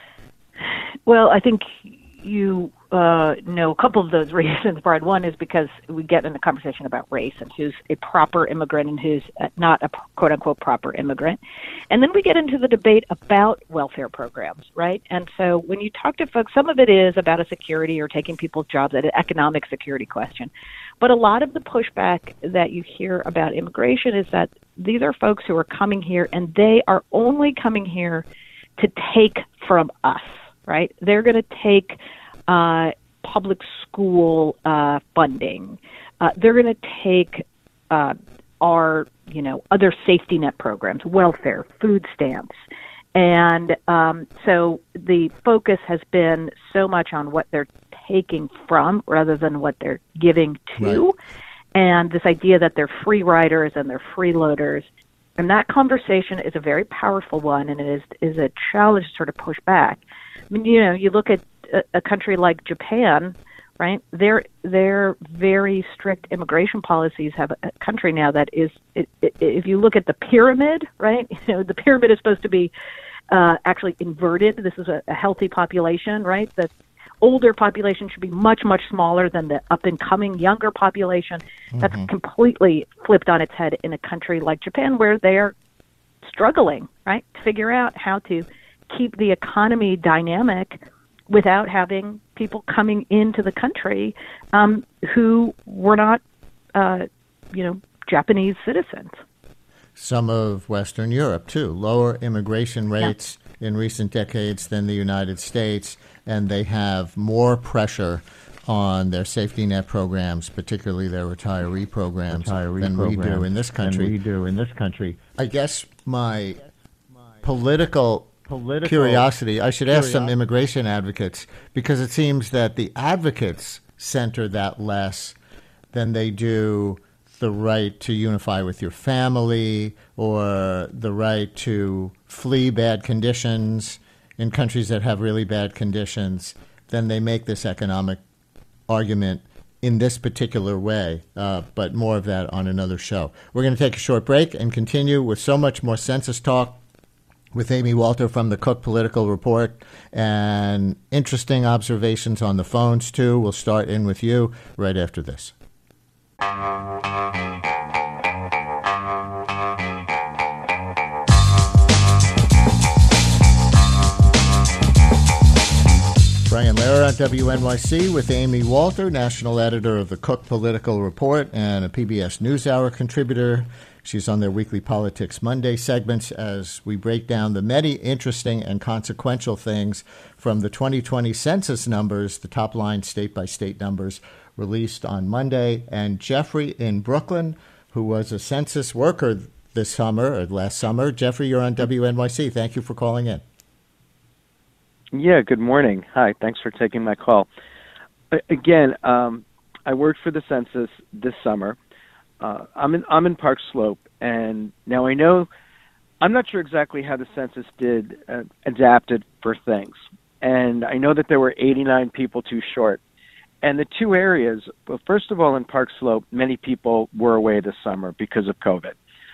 Well, I think you uh, know a couple of those reasons, Brian. One is because we get in a conversation about race and who's a proper immigrant and who's not a quote-unquote proper immigrant. And then we get into the debate about welfare programs, right? And so when you talk to folks, some of it is about a security or taking people's jobs, an economic security question. But a lot of the pushback that you hear about immigration is that these are folks who are coming here and they are only coming here to take from us, right? They're going to take uh, public school uh, funding. Uh, they're going to take uh, our, you know, other safety net programs, welfare, food stamps. And um, so the focus has been so much on what they're taking from rather than what they're giving to. Right. And this idea that they're free riders and they're freeloaders. And that conversation is a very powerful one, and it is is a challenge to sort of push back. I mean, you know, you look at a, a country like Japan, right? Their their very strict immigration policies have a, a country now that is, it, it, if you look at the pyramid, right? You know, the pyramid is supposed to be uh, actually inverted. This is a, a healthy population, right? The older population should be much, much smaller than the up-and-coming younger population. That's Mm-hmm. completely flipped on its head in a country like Japan, where they're struggling, right, to figure out how to keep the economy dynamic without having people coming into the country um, who were not, uh, you know, Japanese citizens. Some of Western Europe, too. Lower immigration rates yeah. in recent decades than the United States, and they have more pressure on their safety net programs, particularly their retiree programs, retiree than programs, we do in this country. Than we do in this country. I guess my political, political curiosity, I should ask curiosity. some immigration advocates, because it seems that the advocates center that less than they do the right to unify with your family or the right to flee bad conditions in countries that have really bad conditions. Then they make this economic argument in this particular way, uh, but more of that on another show. We're going to take a short break and continue with so much more census talk with Amy Walter from the Cook Political Report, and interesting observations on the phones, too. We'll start in with you right after this. Brian Lehrer on W N Y C with Amy Walter, national editor of the Cook Political Report and a P B S NewsHour contributor. She's on their weekly Politics Monday segments as we break down the many interesting and consequential things from the twenty twenty census numbers, the top line state-by-state numbers released on Monday. And Jeffrey in Brooklyn, who was a census worker this summer or last summer. Jeffrey, you're on W N Y C. Thank you for calling in. Yeah, good morning. Hi, thanks for taking my call. Again, um, I worked for the census this summer. Uh, I'm in I'm in Park Slope, and now I know I'm not sure exactly how the census did uh, adapted for things, and I know that there were eighty-nine people too short. And the two areas, well, first of all, in Park Slope, many people were away this summer because of COVID.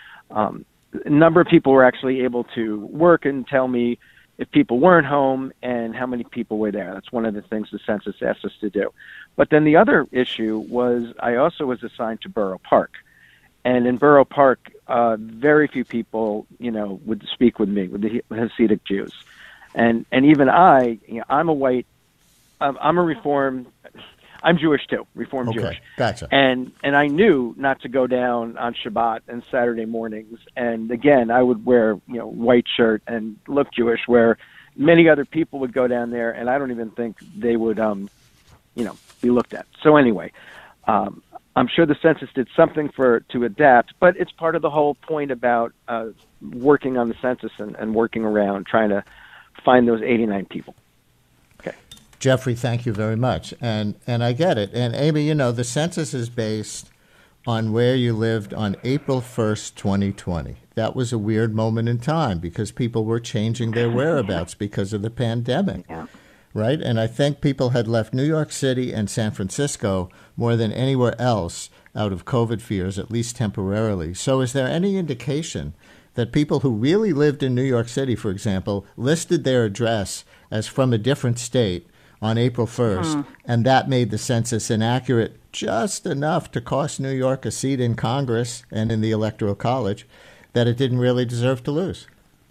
Um, a number of people were actually able to work and tell me if people weren't home and how many people were there. That's one of the things the census asked us to do. But then the other issue was I also was assigned to Borough Park. And in Borough Park, uh, very few people, you know, would speak with me, with the Hasidic Jews. And and even I, you know, I'm a white, I'm, I'm a Reform, I'm Jewish too, Reform okay, Jewish. Gotcha. And and I knew not to go down on Shabbat and Saturday mornings. And again, I would wear, you know, white shirt and look Jewish, where many other people would go down there, and I don't even think they would, um, you know, be looked at. So anyway, um, I'm sure the census did something for to adapt, but it's part of the whole point about uh, working on the census and, and working around trying to find those eighty-nine people. Okay. Jeffrey, thank you very much. And and I get it. And Amy, you know, the census is based on where you lived on April first, twenty twenty. That was a weird moment in time because people were changing their whereabouts because of the pandemic. Yeah. Right? And I think people had left New York City and San Francisco more than anywhere else out of COVID fears, at least temporarily. So is there any indication that people who really lived in New York City, for example, listed their address as from a different state on April first, mm. and that made the census inaccurate just enough to cost New York a seat in Congress and in the Electoral College that it didn't really deserve to lose?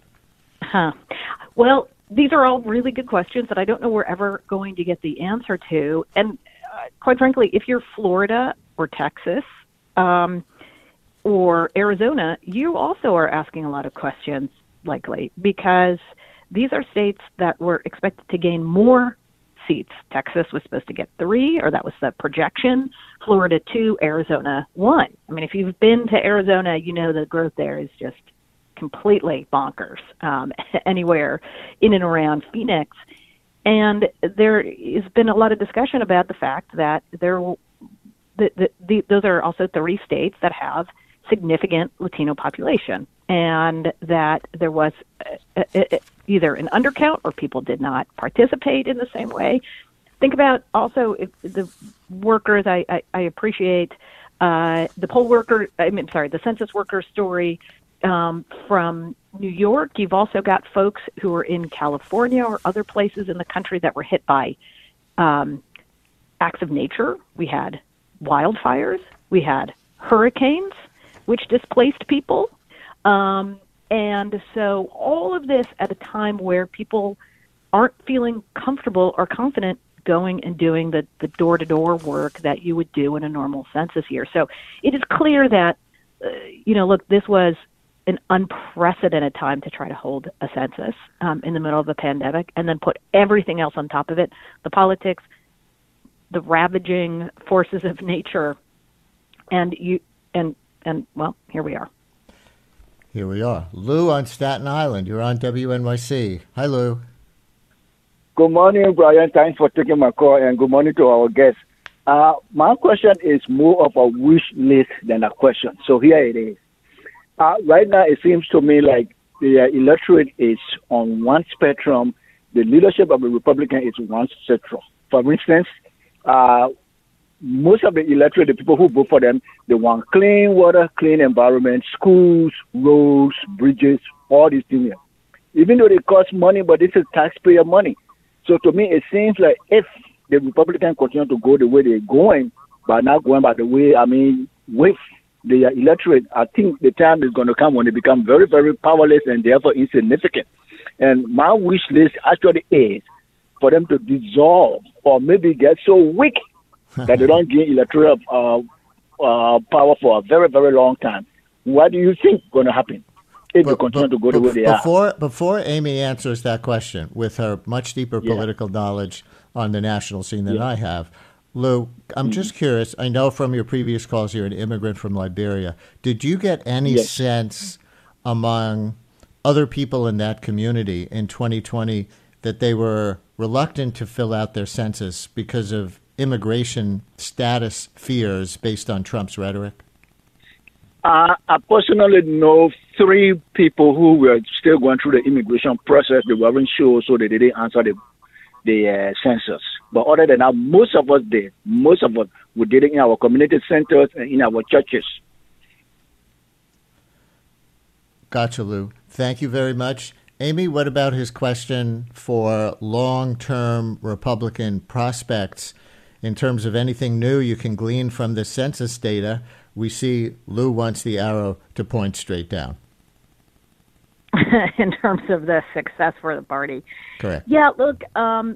Huh. Well, these are all really good questions that I don't know we're ever going to get the answer to. And uh, quite frankly, if you're Florida or Texas um, or Arizona, you also are asking a lot of questions, likely, because these are states that were expected to gain more seats. Texas was supposed to get three, or that was the projection. Florida two, Arizona one. I mean, if you've been to Arizona, you know the growth there is just completely bonkers um, anywhere in and around Phoenix. And there has been a lot of discussion about the fact that there, the, the, the, those are also three states that have significant Latino population, and that there was a, a, a, either an undercount or people did not participate in the same way. Think about also if the workers. I, I, I appreciate uh, the poll worker. I mean, sorry, the census worker story um, from New York. You've also got folks who are in California or other places in the country that were hit by um, acts of nature. We had wildfires. We had hurricanes, which displaced people. Um, and so all of this at a time where people aren't feeling comfortable or confident going and doing the, the door-to-door work that you would do in a normal census year. So it is clear that, uh, you know, look, this was an unprecedented time to try to hold a census um, in the middle of a pandemic and then put everything else on top of it, the politics, the ravaging forces of nature, and you and and well, here we are. Here we are. Lou on Staten Island. You're on W N Y C. Hi, Lou. Good morning, Brian. Thanks for taking my call, and good morning to our guests. Uh, my question is more of a wish list than a question. So here it is. Uh, right now, it seems to me like the uh, electorate is on one spectrum. The leadership of the Republican is one spectrum. For instance, uh, most of the electorate, the people who vote for them, they want clean water, clean environment, schools, roads, bridges, all these things. Even though they cost money, but this is taxpayer money. So to me, it seems like if the Republicans continue to go the way they're going, but not going by the way, I mean, with the electorate, I think the time is going to come when they become very, very powerless and therefore insignificant. And my wish list actually is for them to dissolve or maybe get so weak that they don't gain electoral uh, uh, power for a very, very long time. What do you think is going to happen if they continue to go the way they before, are? Before Amy answers that question, with her much deeper Yeah. political knowledge on the national scene than Yeah. I have, Lou, I'm Mm-hmm. just curious. I know from your previous calls you're an immigrant from Liberia. Did you get any Yes. sense among other people in that community in twenty twenty that they were reluctant to fill out their census because of immigration status fears based on Trump's rhetoric? Uh, I personally know three people who were still going through the immigration process. They weren't sure, so they didn't answer the the uh, census. But other than that, most of us did. Most of us, we did it in our community centers and in our churches. Gotcha, Lou. Thank you very much. Amy, what about his question for long-term Republican prospects in terms of anything new you can glean from the census data? We see Lou wants the arrow to point straight down. In terms of the success for the party. Correct. Yeah, look, um,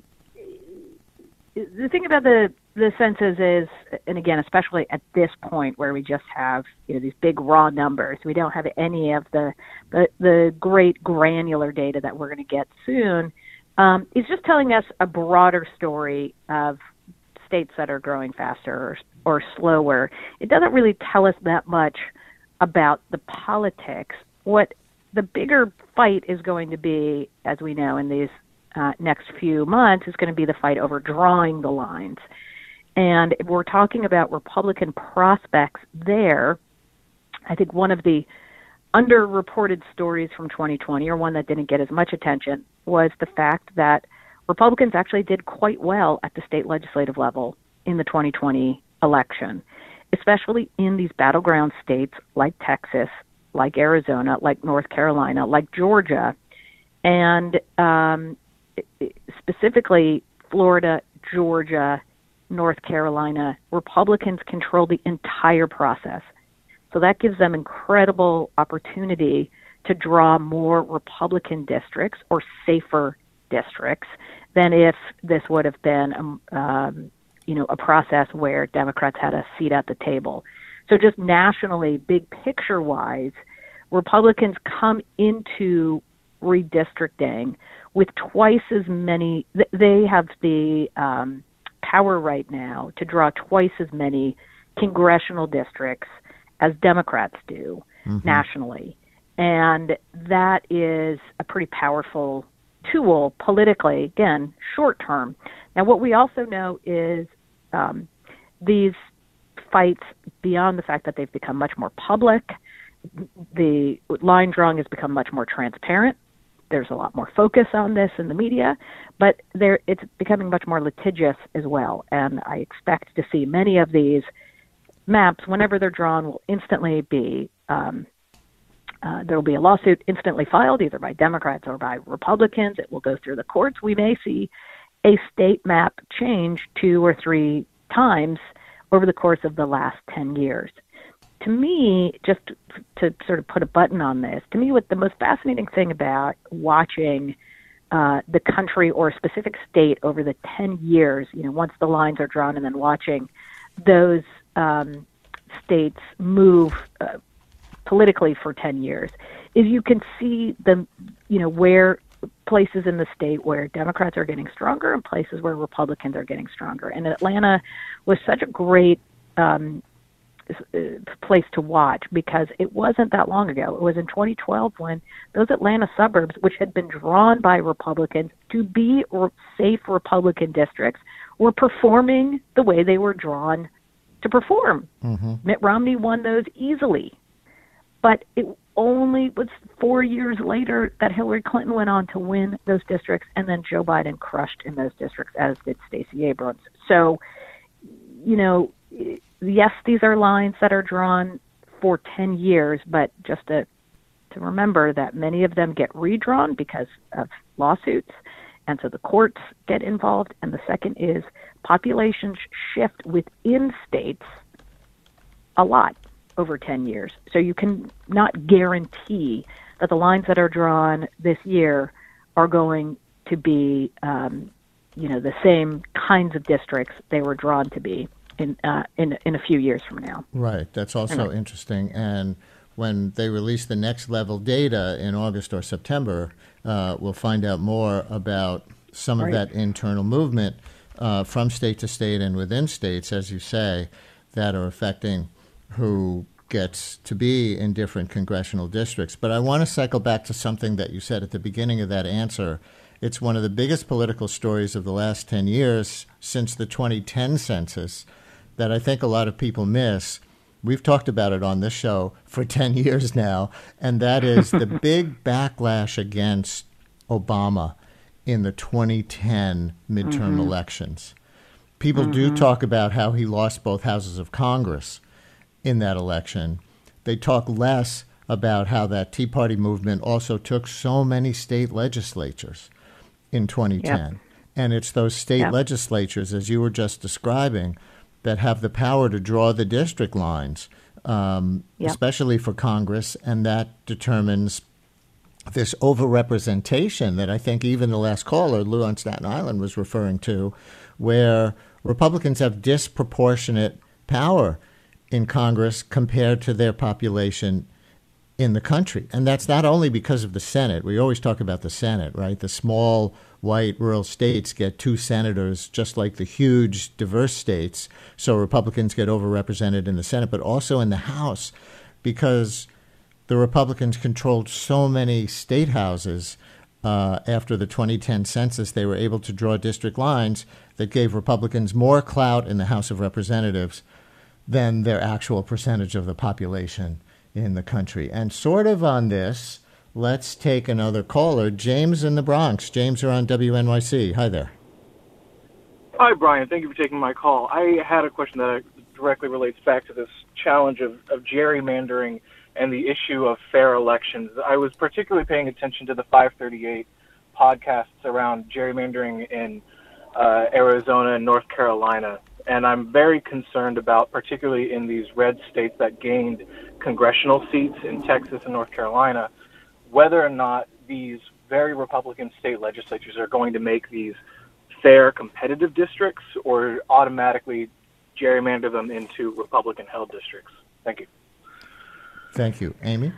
the thing about the, the census is, and again, especially at this point where we just have you know these big raw numbers, we don't have any of the the, the great granular data that we're going to get soon. Um, it's just telling us a broader story of states that are growing faster or, or slower. It doesn't really tell us that much about the politics. What the bigger fight is going to be, as we know, in these uh, next few months, is going to be the fight over drawing the lines. And if we're talking about Republican prospects there, I think one of the underreported stories from twenty twenty, or one that didn't get as much attention, was the fact that Republicans actually did quite well at the state legislative level in the twenty twenty election, especially in these battleground states like Texas, like Arizona, like North Carolina, like Georgia, and um, specifically Florida, Georgia, North Carolina. Republicans control the entire process. So that gives them incredible opportunity to draw more Republican districts or safer districts than if this would have been, um, um, you know, a process where Democrats had a seat at the table. So just nationally, big picture-wise, Republicans come into redistricting with twice as many. They have the um, power right now to draw twice as many congressional districts as Democrats do mm-hmm. nationally. And that is a pretty powerful tool politically, again, short term. Now, what we also know is um, these fights, beyond the fact that they've become much more public, the line drawing has become much more transparent. There's a lot more focus on this in the media, but there it's becoming much more litigious as well. And I expect to see many of these maps, whenever they're drawn, will instantly be um, uh, there will be a lawsuit instantly filed either by Democrats or by Republicans. It will go through the courts. We may see a state map change two or three times over the course of the last ten years. To me, just to sort of put a button on this, to me, what the most fascinating thing about watching uh, the country or a specific state over the ten years, you know, once the lines are drawn, and then watching those um, states move uh, politically for ten years, is you can see the, you know, where places in the state where Democrats are getting stronger and places where Republicans are getting stronger. And Atlanta was such a great um, place to watch because it wasn't that long ago. It was in twenty twelve when those Atlanta suburbs, which had been drawn by Republicans to be safe Republican districts, were performing the way they were drawn to perform. Mm-hmm. Mitt Romney won those easily. But it only was four years later that Hillary Clinton went on to win those districts, and then Joe Biden crushed in those districts, as did Stacey Abrams. So, you know, yes, these are lines that are drawn for ten years, but just to, to remember that many of them get redrawn because of lawsuits, and so the courts get involved. And the second is populations shift within states a lot over ten years. So you can not guarantee that the lines that are drawn this year are going to be um, you know, the same kinds of districts they were drawn to be in uh, in in a few years from now. Right. That's also Anyway. interesting. And when they release the next level data in August or September, uh, we'll find out more about some Right. of that internal movement uh, from state to state and within states, as you say, that are affecting who gets to be in different congressional districts. But I want to cycle back to something that you said at the beginning of that answer. It's one of the biggest political stories of the last ten years since the twenty ten census that I think a lot of people miss. We've talked about it on this show for ten years now, and that is the big backlash against Obama in the twenty ten midterm Mhm. elections. People do Mhm. talk about how he lost both houses of Congress in that election. They talk less about how that Tea Party movement also took so many state legislatures in twenty ten. Yep. And it's those state Yep. legislatures, as you were just describing, that have the power to draw the district lines, um, Yep. especially for Congress, and that determines this overrepresentation that I think even the last caller, Lou on Staten Island, was referring to, where Republicans have disproportionate power in Congress compared to their population in the country. And that's not only because of the Senate. We always talk about the Senate, right? The small, white, rural states get two senators, just like the huge, diverse states. So Republicans get overrepresented in the Senate, but also in the House, because the Republicans controlled so many state houses uh, after the twenty ten census. They were able to draw district lines that gave Republicans more clout in the House of Representatives than their actual percentage of the population in the country. And sort of on this, let's take another caller. James in the Bronx. James, you're on W N Y C. Hi there. Hi, Brian. Thank you for taking my call. I had a question that directly relates back to this challenge of, of gerrymandering and the issue of fair elections. I was particularly paying attention to the five thirty-eight podcasts around gerrymandering in uh, Arizona and North Carolina. And I'm very concerned about, particularly in these red states that gained congressional seats in Texas and North Carolina, whether or not these very Republican state legislatures are going to make these fair, competitive districts or automatically gerrymander them into Republican-held districts. Thank you. Thank you. Amy?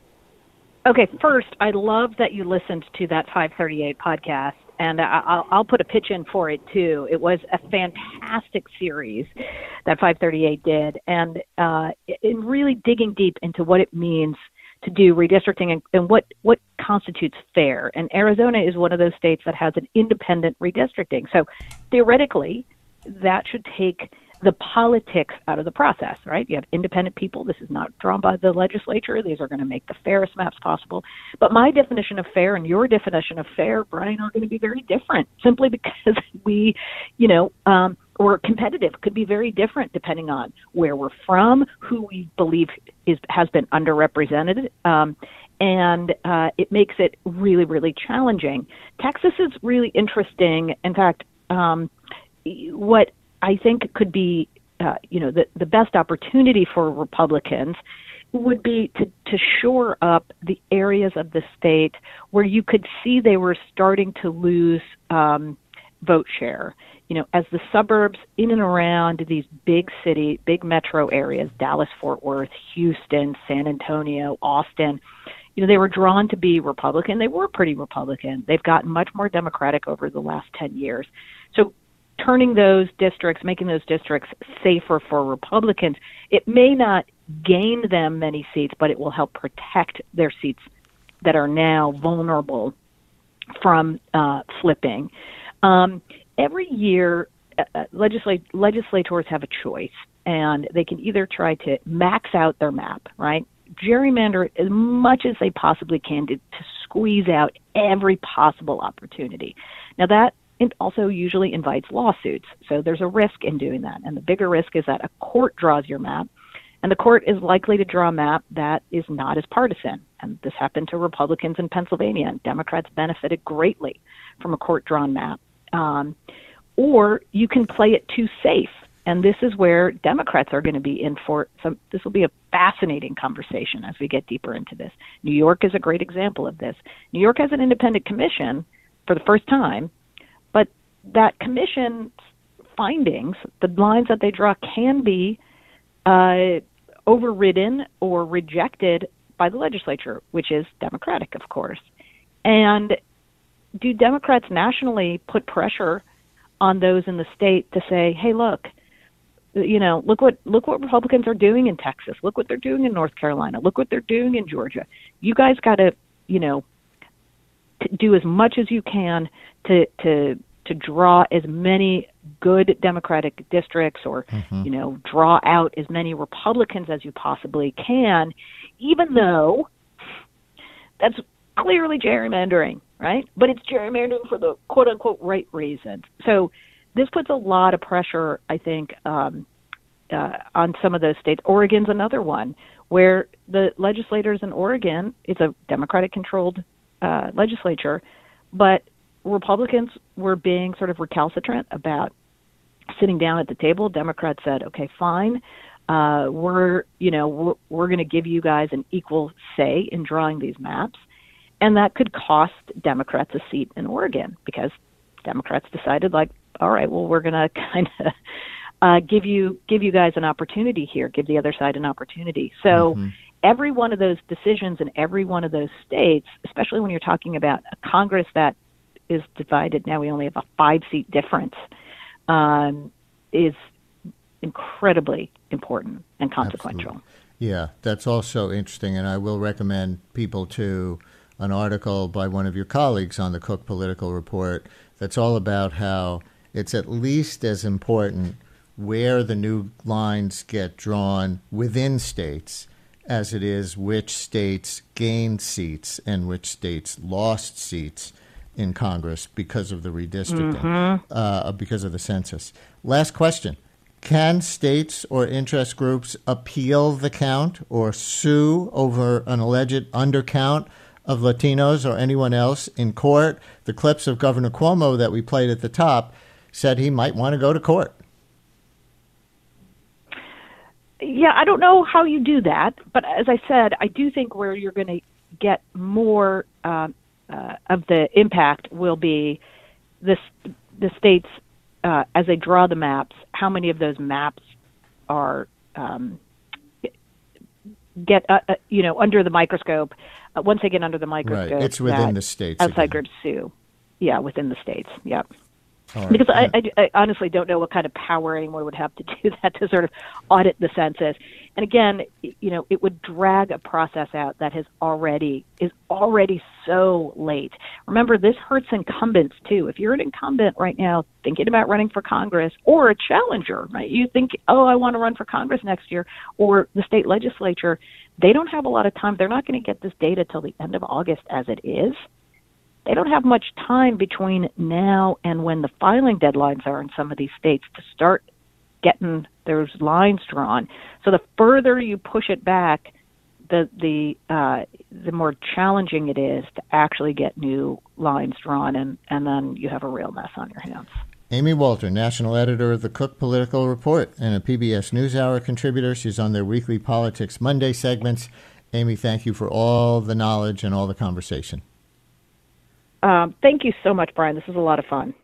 Okay, first, I love that you listened to that five thirty-eight podcast, and I- I'll, I'll put a pitch in for it, too. It was a fantastic series that five thirty-eight did, and uh, in really digging deep into what it means to do redistricting and, and what, what constitutes fair. And Arizona is one of those states that has an independent redistricting. So theoretically, that should take the politics out of the process, right? You have independent people. This is not drawn by the legislature. These are going to make the fairest maps possible. But my definition of fair and your definition of fair, Brian, are going to be very different simply because we, you know, um, or competitive could be very different depending on where we're from, who we believe is has been underrepresented. Um, and uh, it makes it really, really challenging. Texas is really interesting. In fact, um, what I think could be, uh, you know, the, the best opportunity for Republicans would be to, to shore up the areas of the state where you could see they were starting to lose um, vote share. You know, as the suburbs in and around these big city, big metro areas, Dallas, Fort Worth, Houston, San Antonio, Austin, you know, they were drawn to be Republican. They were pretty Republican. They've gotten much more Democratic over the last ten years. So turning those districts, making those districts safer for Republicans, it may not gain them many seats, but it will help protect their seats that are now vulnerable from uh, flipping. Um, every year, uh, legislat- legislators have a choice, and they can either try to max out their map, right? Gerrymander as much as they possibly can to, to squeeze out every possible opportunity. Now that it also usually invites lawsuits. So there's a risk in doing that. And the bigger risk is that a court draws your map, and the court is likely to draw a map that is not as partisan. And this happened to Republicans in Pennsylvania, and Democrats benefited greatly from a court-drawn map. Um, or you can play it too safe. And this is where Democrats are going to be in for some. This will be a fascinating conversation as we get deeper into this. New York is a great example of this. New York has an independent commission for the first time, but that commission's findings, the lines that they draw, can be uh, overridden or rejected by the legislature, which is Democratic, of course. And do Democrats nationally put pressure on those in the state to say, hey, look, you know, look what look what Republicans are doing in Texas. Look what they're doing in North Carolina. Look what they're doing in Georgia. You guys got to, you know, to do as much as you can to to to draw as many good Democratic districts, or mm-hmm. you know, draw out as many Republicans as you possibly can, even though that's clearly gerrymandering, right? But it's gerrymandering for the quote unquote right reasons. So this puts a lot of pressure, I think, um, uh, on some of those states. Oregon's another one where the legislators in Oregon, it's a Democratic-controlled uh, legislature, but Republicans were being sort of recalcitrant about sitting down at the table. Democrats said, okay, fine. Uh, we're, you know, we're, we're going to give you guys an equal say in drawing these maps. And that could cost Democrats a seat in Oregon because Democrats decided, like, all right, well, we're going to kind of uh, give you give you guys an opportunity here, give the other side an opportunity. So mm-hmm. every one of those decisions in every one of those states, especially when you're talking about a Congress that is divided, now we only have a five-seat difference, um, is incredibly important and consequential. Absolutely. Yeah, that's also interesting, and I will recommend people to an article by one of your colleagues on the Cook Political Report that's all about how it's at least as important where the new lines get drawn within states as it is which states gained seats and which states lost seats in Congress because of the redistricting, mm-hmm. uh, because of the census. Last question. Can states or interest groups appeal the count or sue over an alleged undercount of Latinos or anyone else in court? The clips of Governor Cuomo that we played at the top said he might want to go to court. Yeah, I don't know how you do that, but as I said, I do think where you're going to get more uh, uh, of the impact will be this, the states, uh, as they draw the maps, how many of those maps are um, get, uh, uh, you know, under the microscope. Uh, once they get under the microscope, right. It's within the states. Outside groups sue. Yeah, within the states. Yep. Right. Because I, I, I honestly don't know what kind of power anyone would have to do that to sort of audit the census. And again, you know, it would drag a process out that has already is already so late. Remember, this hurts incumbents too. If you're an incumbent right now thinking about running for Congress, or a challenger, right? You think, oh, I want to run for Congress next year, or the state legislature. They don't have a lot of time. They're not going to get this data till the end of August as it is. They don't have much time between now and when the filing deadlines are in some of these states to start getting those lines drawn. So the further you push it back, the the uh, the more challenging it is to actually get new lines drawn, and, and then you have a real mess on your hands. Amy Walter, national editor of the Cook Political Report and a P B S NewsHour contributor. She's on their weekly Politics Monday segments. Amy, thank you for all the knowledge and all the conversation. Um, thank you so much, Brian. This is a lot of fun.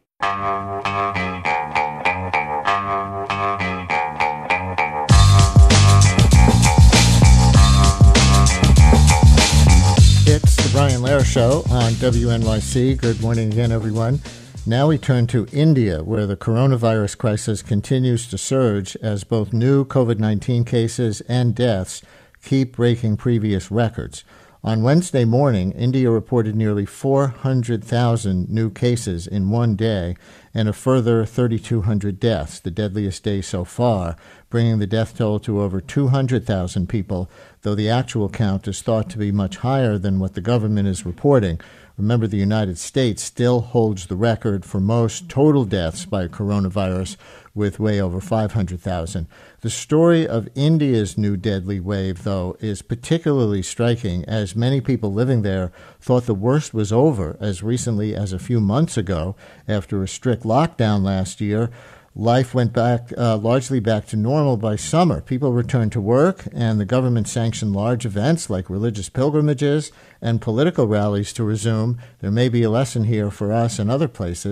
It's the Brian Lehrer Show on W N Y C. Good morning again, everyone. Now we turn to India, where the coronavirus crisis continues to surge as both new COVID nineteen cases and deaths keep breaking previous records. On Wednesday morning, India reported nearly four hundred thousand new cases in one day and a further three thousand two hundred deaths, the deadliest day so far, bringing the death toll to over two hundred thousand people, though the actual count is thought to be much higher than what the government is reporting. Remember, the United States still holds the record for most total deaths by coronavirus, with way over five hundred thousand. The story of India's new deadly wave, though, is particularly striking, as many people living there thought the worst was over as recently as a few months ago. After a strict lockdown last year, life went back uh, largely back to normal by summer. People returned to work, and the government sanctioned large events like religious pilgrimages and political rallies to resume. There may be a lesson here for us and other places.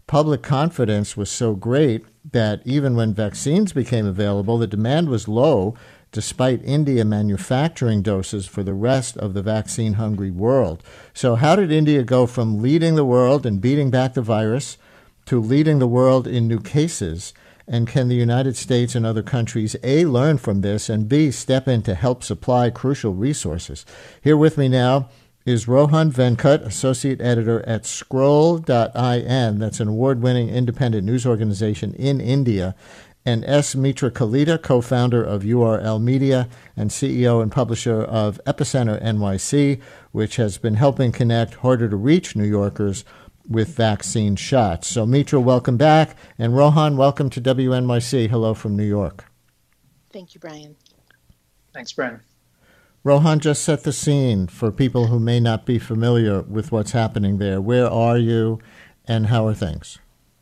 public confidence was so great that even when vaccines became available, the demand was low, despite India manufacturing doses for the rest of the vaccine-hungry world. So how did India go from leading the world and beating back the virus to leading the world in new cases? And can the United States and other countries, A, learn from this, and B, step in to help supply crucial resources? Here with me now is Rohan Venkat, Associate Editor at Scroll dot in. That's an award-winning independent news organization in India. And S. Mitra Kalita, co-founder of U R L Media and C E O and publisher of Epicenter N Y C, which has been helping connect harder-to-reach New Yorkers with vaccine shots. So, Mitra, welcome back. And Rohan, welcome to W N Y C. Hello from New York. Thank you, Brian. Thanks, Brian. Rohan, just set the scene for people who may not be familiar with what's happening there. Where are you and how are things?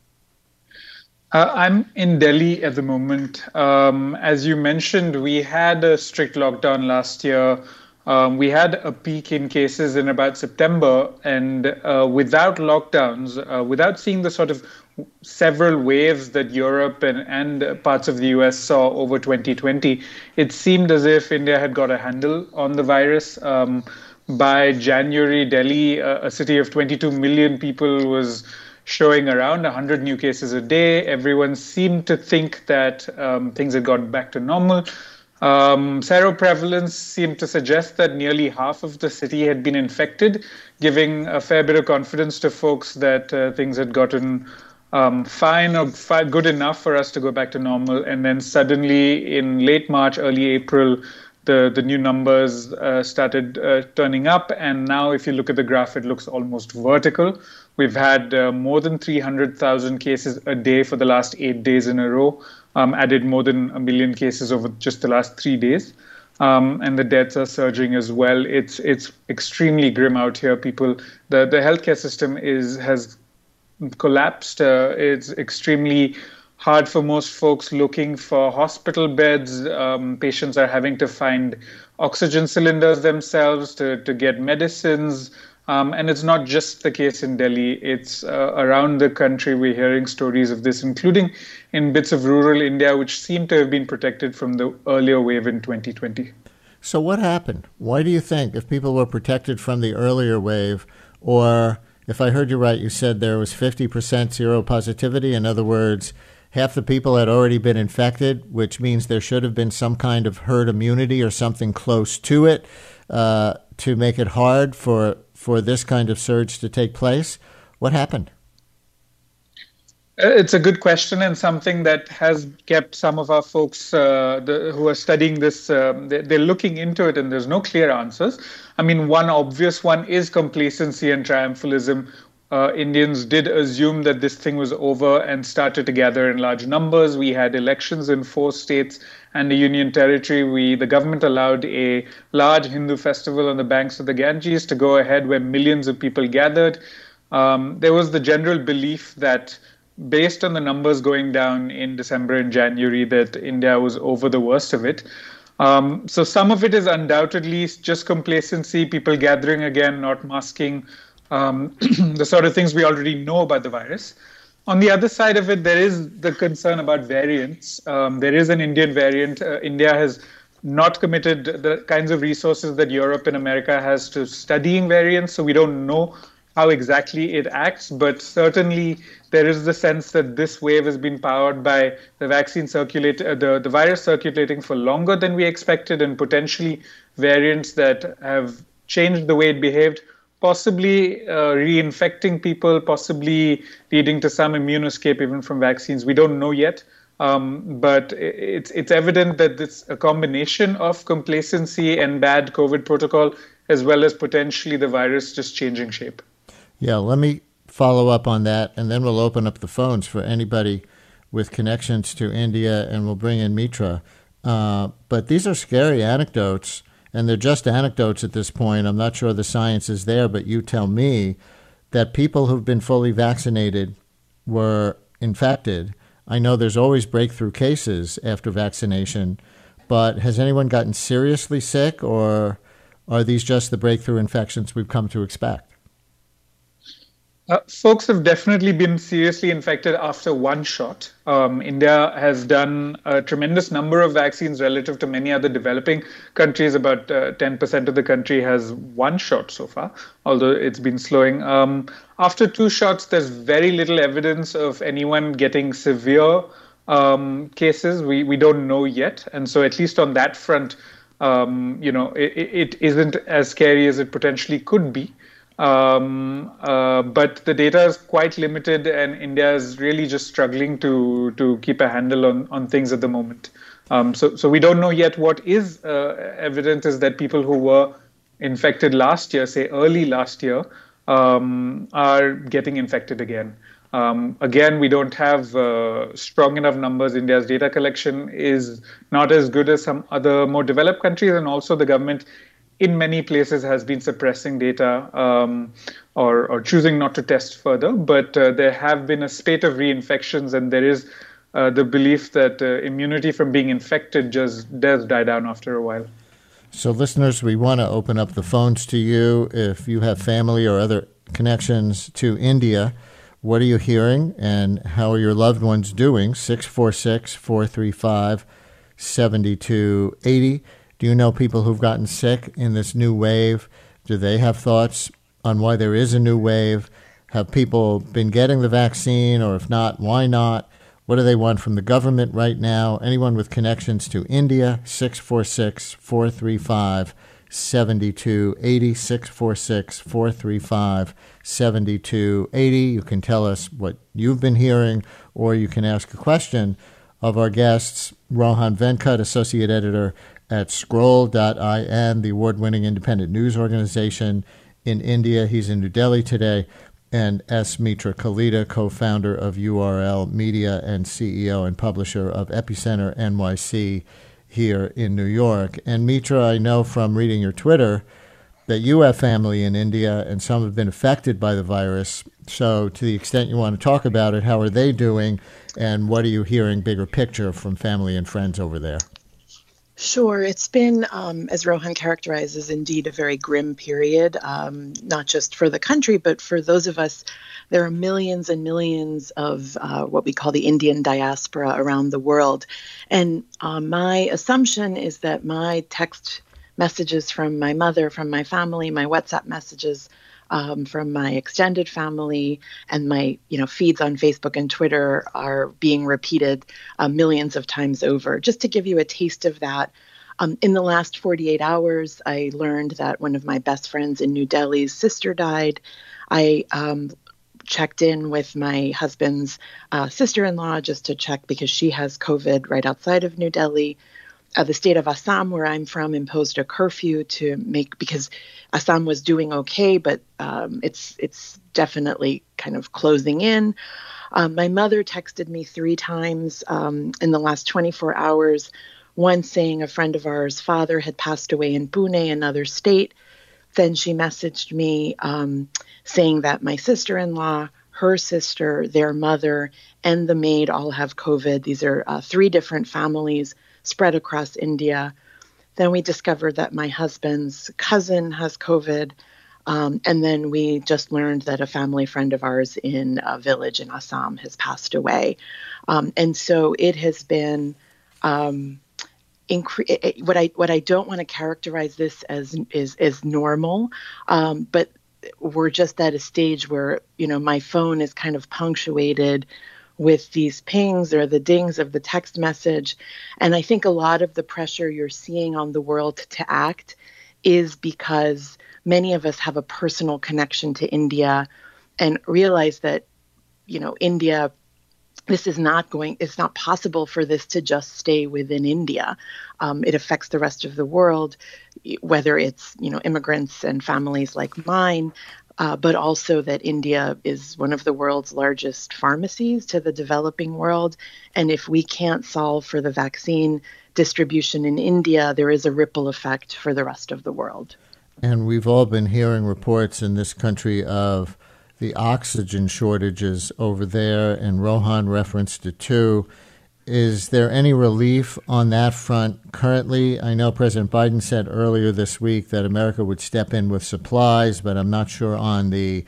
Uh, I'm in Delhi at the moment. Um, as you mentioned, we had a strict lockdown last year. Um, we had a peak in cases in about September, and uh, without lockdowns, uh, without seeing the sort of several waves that Europe and, and parts of the U S saw over twenty twenty, it seemed as if India had got a handle on the virus. Um, by January, Delhi, uh, a city of twenty-two million people, was showing around one hundred new cases a day. Everyone seemed to think that um, things had got back to normal. Um, seroprevalence seemed to suggest that nearly half of the city had been infected, giving a fair bit of confidence to folks that uh, things had gotten um, fine or fi- good enough for us to go back to normal. And then suddenly in late March, early April, the, the new numbers uh, started uh, turning up. And now if you look at the graph, it looks almost vertical. We've had uh, more than three hundred thousand cases a day for the last eight days in a row. Um, added more than a million cases over just the last three days. Um, and the deaths are surging as well. It's it's extremely grim out here. People, the, the healthcare system is has collapsed. Uh, it's extremely hard for most folks looking for hospital beds. Um, patients are having to find oxygen cylinders themselves to, to get medicines. Um, and it's not just the case in Delhi. It's uh, around the country. We're hearing stories of this, including in bits of rural India, which seem to have been protected from the earlier wave in twenty twenty. So what happened? Why do you think, if people were protected from the earlier wave, or if I heard you right, you said there was fifty percent seropositivity? In other words, half the people had already been infected, which means there should have been some kind of herd immunity or something close to it uh, to make it hard for for this kind of surge to take place. What happened? It's a good question, and something that has kept some of our folks uh, the, who are studying this, um, they're, they're looking into it, and there's no clear answers. I mean, one obvious one is complacency and triumphalism. Uh, Indians did assume that this thing was over and started to gather in large numbers. We had elections in four states and a union territory. We, the government allowed a large Hindu festival on the banks of the Ganges to go ahead where millions of people gathered. Um, there was the general belief that based on the numbers going down in December and January, that India was over the worst of it. Um, so some of it is undoubtedly just complacency, people gathering again, not masking, um, the sort of things we already know about the virus. On the other side of it, there is the concern about variants. Um, there is an Indian variant. Uh, India has not committed the kinds of resources that Europe and America has to studying variants, so we don't know how exactly it acts, but certainly there is the sense that this wave has been powered by the vaccine circulate, uh, the, the virus circulating for longer than we expected, and potentially variants that have changed the way it behaved, possibly uh, reinfecting people, possibly leading to some immune escape even from vaccines. We don't know yet, um, but it's it's evident that it's a combination of complacency and bad COVID protocol, as well as potentially the virus just changing shape. Yeah, let me follow up on that, and then we'll open up the phones for anybody with connections to India, and we'll bring in Mitra. Uh, but these are scary anecdotes, and they're just anecdotes at this point. I'm not sure the science is there, but you tell me that people who've been fully vaccinated were infected. I know there's always breakthrough cases after vaccination, but has anyone gotten seriously sick, or are these just the breakthrough infections we've come to expect? Uh, folks have definitely been seriously infected after one shot. Um, India has done a tremendous number of vaccines relative to many other developing countries. About uh, ten percent of the country has one shot so far, although it's been slowing. Um, after two shots, there's very little evidence of anyone getting severe um, cases. We, we don't know yet. And so at least on that front, um, you know, it, it isn't as scary as it potentially could be. Um, uh, but the data is quite limited, and India is really just struggling to to keep a handle on, on things at the moment. Um, so, so we don't know yet. What is uh, evident is that people who were infected last year, say early last year, um, are getting infected again. Um, again, we don't have uh, strong enough numbers. India's data collection is not as good as some other more developed countries, and also the government in many places has been suppressing data um, or, or choosing not to test further. But uh, there have been a spate of reinfections, and there is uh, the belief that uh, immunity from being infected just does die down after a while. So listeners, we want to open up the phones to you. If you have family or other connections to India, what are you hearing and how are your loved ones doing? six four six, four three five, seven two eight zero. Do you know people who've gotten sick in this new wave? Do they have thoughts on why there is a new wave? Have people been getting the vaccine, or if not, why not? What do they want from the government right now? Anyone with connections to India, six four six, four three five, seven two eight zero, six four six, four three five, seven two eight zero. You can tell us what you've been hearing, or you can ask a question of our guests. Rohan Venkat, Associate Editor at scroll dot in, the award-winning independent news organization in India. He's in New Delhi today. And S. Mitra Kalita, co-founder of U R L Media and C E O and publisher of Epicenter N Y C here in New York. And Mitra, I know from reading your Twitter that you have family in India and some have been affected by the virus. So to the extent you want to talk about it, how are they doing and what are you hearing bigger picture from family and friends over there? Sure. It's been, um, as Rohan characterizes, indeed a very grim period, um, not just for the country, but for those of us. There are millions and millions of uh, what we call the Indian diaspora around the world. And uh, my assumption is that my text messages from my mother, from my family, my WhatsApp messages um, from my extended family, and my you know feeds on Facebook and Twitter are being repeated uh, millions of times over. Just to give you a taste of that, um, in the last forty-eight hours, I learned that one of my best friends in New Delhi's sister died. I um, checked in with my husband's uh, sister-in-law just to check because she has COVID right outside of New Delhi. Uh, the state of Assam, where I'm from, imposed a curfew to make, because Assam was doing okay, but um, it's it's definitely kind of closing in. Um, my mother texted me three times um, in the last twenty-four hours, one saying a friend of ours' father had passed away in Pune, another state. Then she messaged me um, saying that my sister-in-law, her sister, their mother, and the maid all have COVID. These are uh, three different families spread across India. Then we discovered that my husband's cousin has COVID. Um, and then we just learned that a family friend of ours in a village in Assam has passed away. Um, and so it has been um, incre- it, what I what I don't want to characterize this as is is normal, um, but we're just at a stage where, you know, my phone is kind of punctuated with these pings or the dings of the text message. And I think a lot of the pressure you're seeing on the world to act is because many of us have a personal connection to India and realize that, you know, India, this is not going, it's not possible for this to just stay within India. Um, it affects the rest of the world, whether it's, you know, immigrants and families like mine, Uh, but also that India is one of the world's largest pharmacies to the developing world. And if we can't solve for the vaccine distribution in India, there is a ripple effect for the rest of the world. And we've all been hearing reports in this country of the oxygen shortages over there, and Rohan referenced it too. Is there any relief on that front currently? I know President Biden said earlier this week that America would step in with supplies, but I'm not sure on the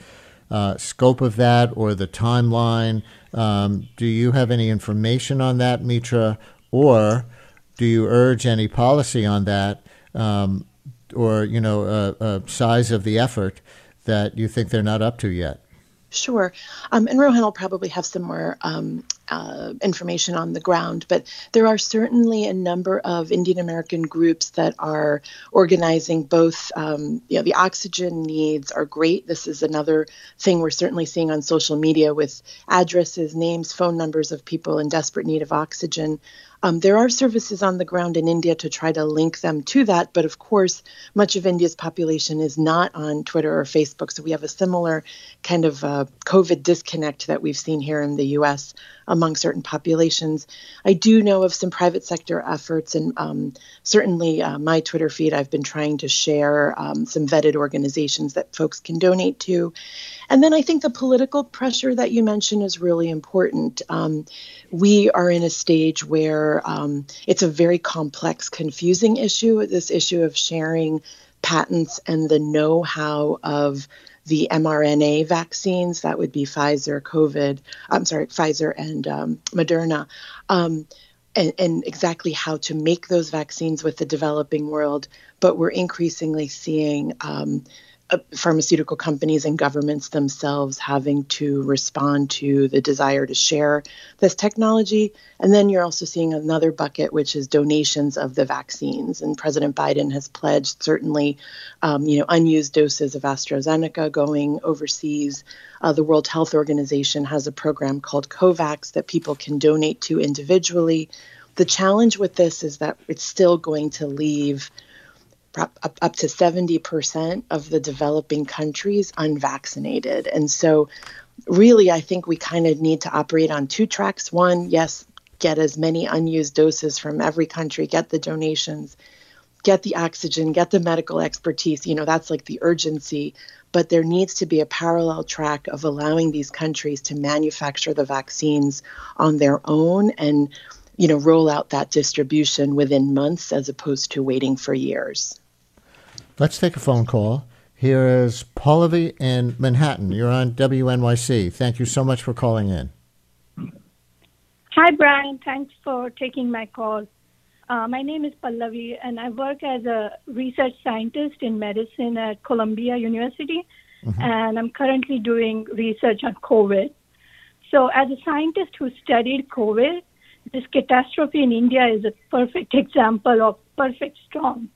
uh, scope of that or the timeline? Um, do you have any information on that, Mitra, or do you urge any policy on that, um, or you know, a, a size of the effort that you think they're not up to yet? Sure. Um, and Rohan will probably have some more um, uh, information on the ground, but there are certainly a number of Indian American groups that are organizing both, um, you know, the oxygen needs are great. This is another thing we're certainly seeing on social media with addresses, names, phone numbers of people in desperate need of oxygen. Um, there are services on the ground in India to try to link them to that, but of course, much of India's population is not on Twitter or Facebook, so we have a similar kind of uh, COVID disconnect that we've seen here in the U S among certain populations. I do know of some private sector efforts, and um, certainly uh, my Twitter feed, I've been trying to share um, some vetted organizations that folks can donate to. And then I think the political pressure that you mentioned is really important. Um, we are in a stage where um, it's a very complex, confusing issue, this issue of sharing patents and the know-how of the mRNA vaccines. That would be Pfizer, COVID, I'm sorry, Pfizer and um, Moderna, um, and, and exactly how to make those vaccines with the developing world. But we're increasingly seeing um, Uh, pharmaceutical companies and governments themselves having to respond to the desire to share this technology. And then you're also seeing another bucket, which is donations of the vaccines. And President Biden has pledged certainly, um, you know, unused doses of AstraZeneca going overseas. Uh, the World Health Organization has a program called COVAX that people can donate to individually. The challenge with this is that it's still going to leave Up, up to seventy percent of the developing countries unvaccinated. And so really, I think we kind of need to operate on two tracks. One, yes, get as many unused doses from every country, get the donations, get the oxygen, get the medical expertise. You know, that's like the urgency. But there needs to be a parallel track of allowing these countries to manufacture the vaccines on their own and, you know, roll out that distribution within months as opposed to waiting for years. Let's take a phone call. Here is Pallavi in Manhattan. You're on W N Y C. Thank you so much for calling in. Hi, Brian. Thanks for taking my call. Uh, my name is Pallavi, and I work as a research scientist in medicine at Columbia University, mm-hmm. and I'm currently doing research on COVID. So as a scientist who studied COVID, this catastrophe in India is a perfect example of perfect storm.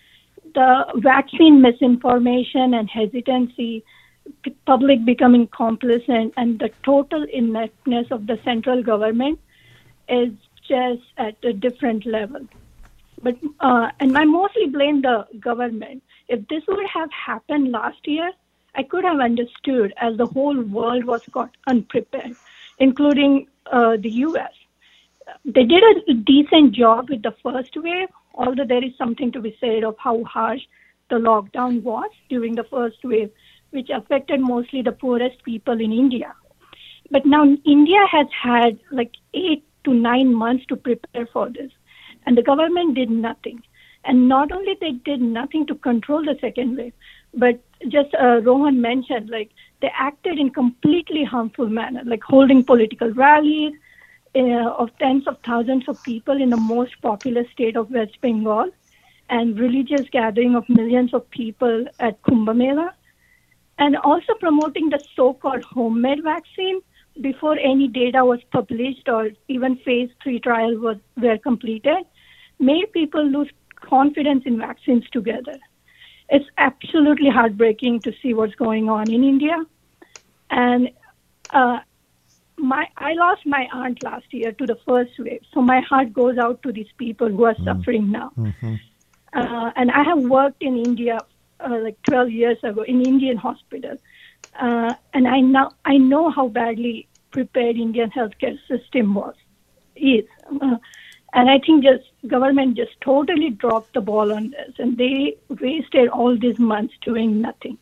The vaccine misinformation and hesitancy, public becoming complacent, and the total ineptness of the central government is just at a different level. But uh, and I mostly blame the government. If this would have happened last year, I could have understood, as the whole world was caught unprepared, including uh, the U S. They did a decent job with the first wave, although there is something to be said of how harsh the lockdown was during the first wave, which affected mostly the poorest people in India. But now India has had like eight to nine months to prepare for this, and the government did nothing. And not only they did nothing to control the second wave, but just uh, Rohan mentioned, like they acted in completely harmful manner, like holding political rallies, Uh, of tens of thousands of people in the most populous state of West Bengal, and religious gathering of millions of people at Kumbh Mela, and also promoting the so-called homemade vaccine before any data was published or even phase three trial was were completed, made people lose confidence in vaccines together. It's absolutely heartbreaking to see what's going on in India. And uh, My, I lost my aunt last year to the first wave, so my heart goes out to these people who are mm. suffering now. Mm-hmm. Uh, and I have worked in India uh, like twelve years ago in Indian hospital, uh, and I know I know how badly prepared Indian healthcare system was is, uh, and I think just government just totally dropped the ball on this, and they wasted all these months doing nothing.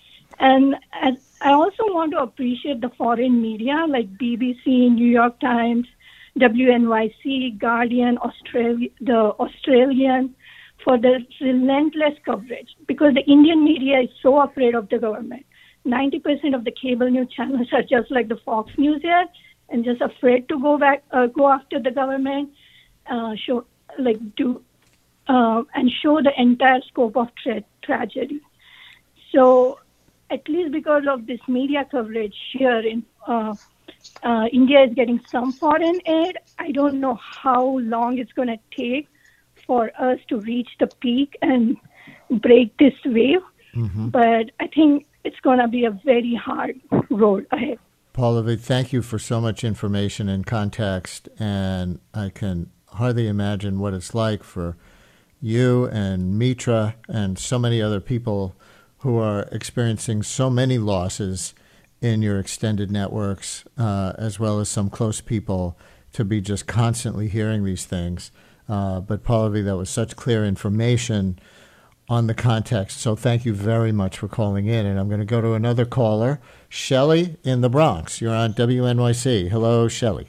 And as I also want to appreciate the foreign media like B B C, New York Times, W N Y C, Guardian, Australia, the Australian, for the relentless coverage, because the Indian media is so afraid of the government. ninety percent of the cable news channels are just like the Fox News here, and just afraid to go back, uh, go after the government, uh, show like do, uh, and show the entire scope of tra- tragedy. So, at least because of this media coverage here in uh, uh, India is getting some foreign aid. I don't know how long it's going to take for us to reach the peak and break this wave, Mm-hmm. but I think it's going to be a very hard road ahead. Pallavi, thank you for so much information and context, and I can hardly imagine what it's like for you and Mitra and so many other people who are experiencing so many losses in your extended networks, uh, as well as some close people, to be just constantly hearing these things. Uh, but Pallavi, that was such clear information on the context. So thank you very much for calling in. And I'm going to go to another caller, Shelley in the Bronx. You're on W N Y C. Hello, Shelley.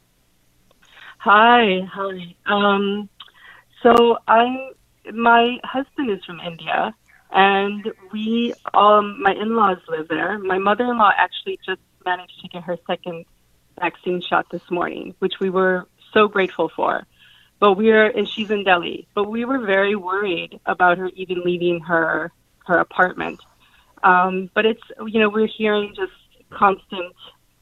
Hi, hi. Um, so I, my husband is from India, and we, um, my in-laws live there. My mother-in-law actually just managed to get her second vaccine shot this morning, which we were so grateful for. But we're, and she's in Delhi, but we were very worried about her even leaving her, her apartment. Um, but it's, you know, we're hearing just constant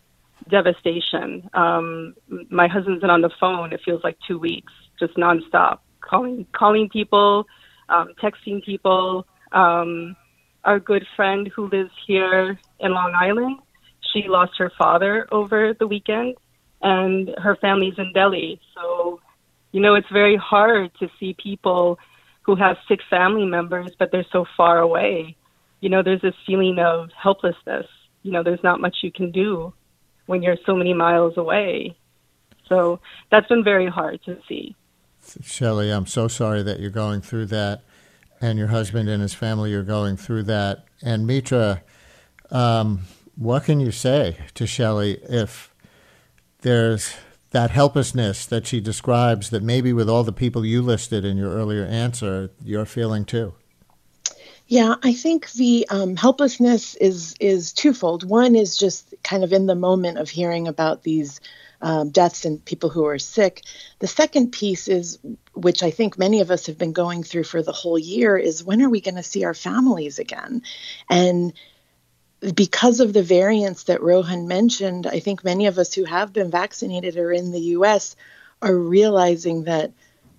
devastation. Um, my husband's been on the phone, it feels like two weeks, just nonstop, calling, calling people, um, texting people. Um, our good friend who lives here in Long Island, she lost her father over the weekend, and her family's in Delhi. So, you know, it's very hard to see people who have sick family members, but they're so far away. You know, there's this feeling of helplessness. You know, there's not much you can do when you're so many miles away. So that's been very hard to see. Shelley, I'm so sorry that you're going through that, and your husband and his family are going through that. And Mitra, um, what can you say to Shelley if there's that helplessness that she describes that maybe with all the people you listed in your earlier answer, you're feeling too? Yeah, I think the um, helplessness is is twofold. One is just kind of in the moment of hearing about these um, deaths and people who are sick. The second piece is, which I think many of us have been going through for the whole year, is when are we going to see our families again? And because of the variants that Rohan mentioned, I think many of us who have been vaccinated or in the U S are realizing that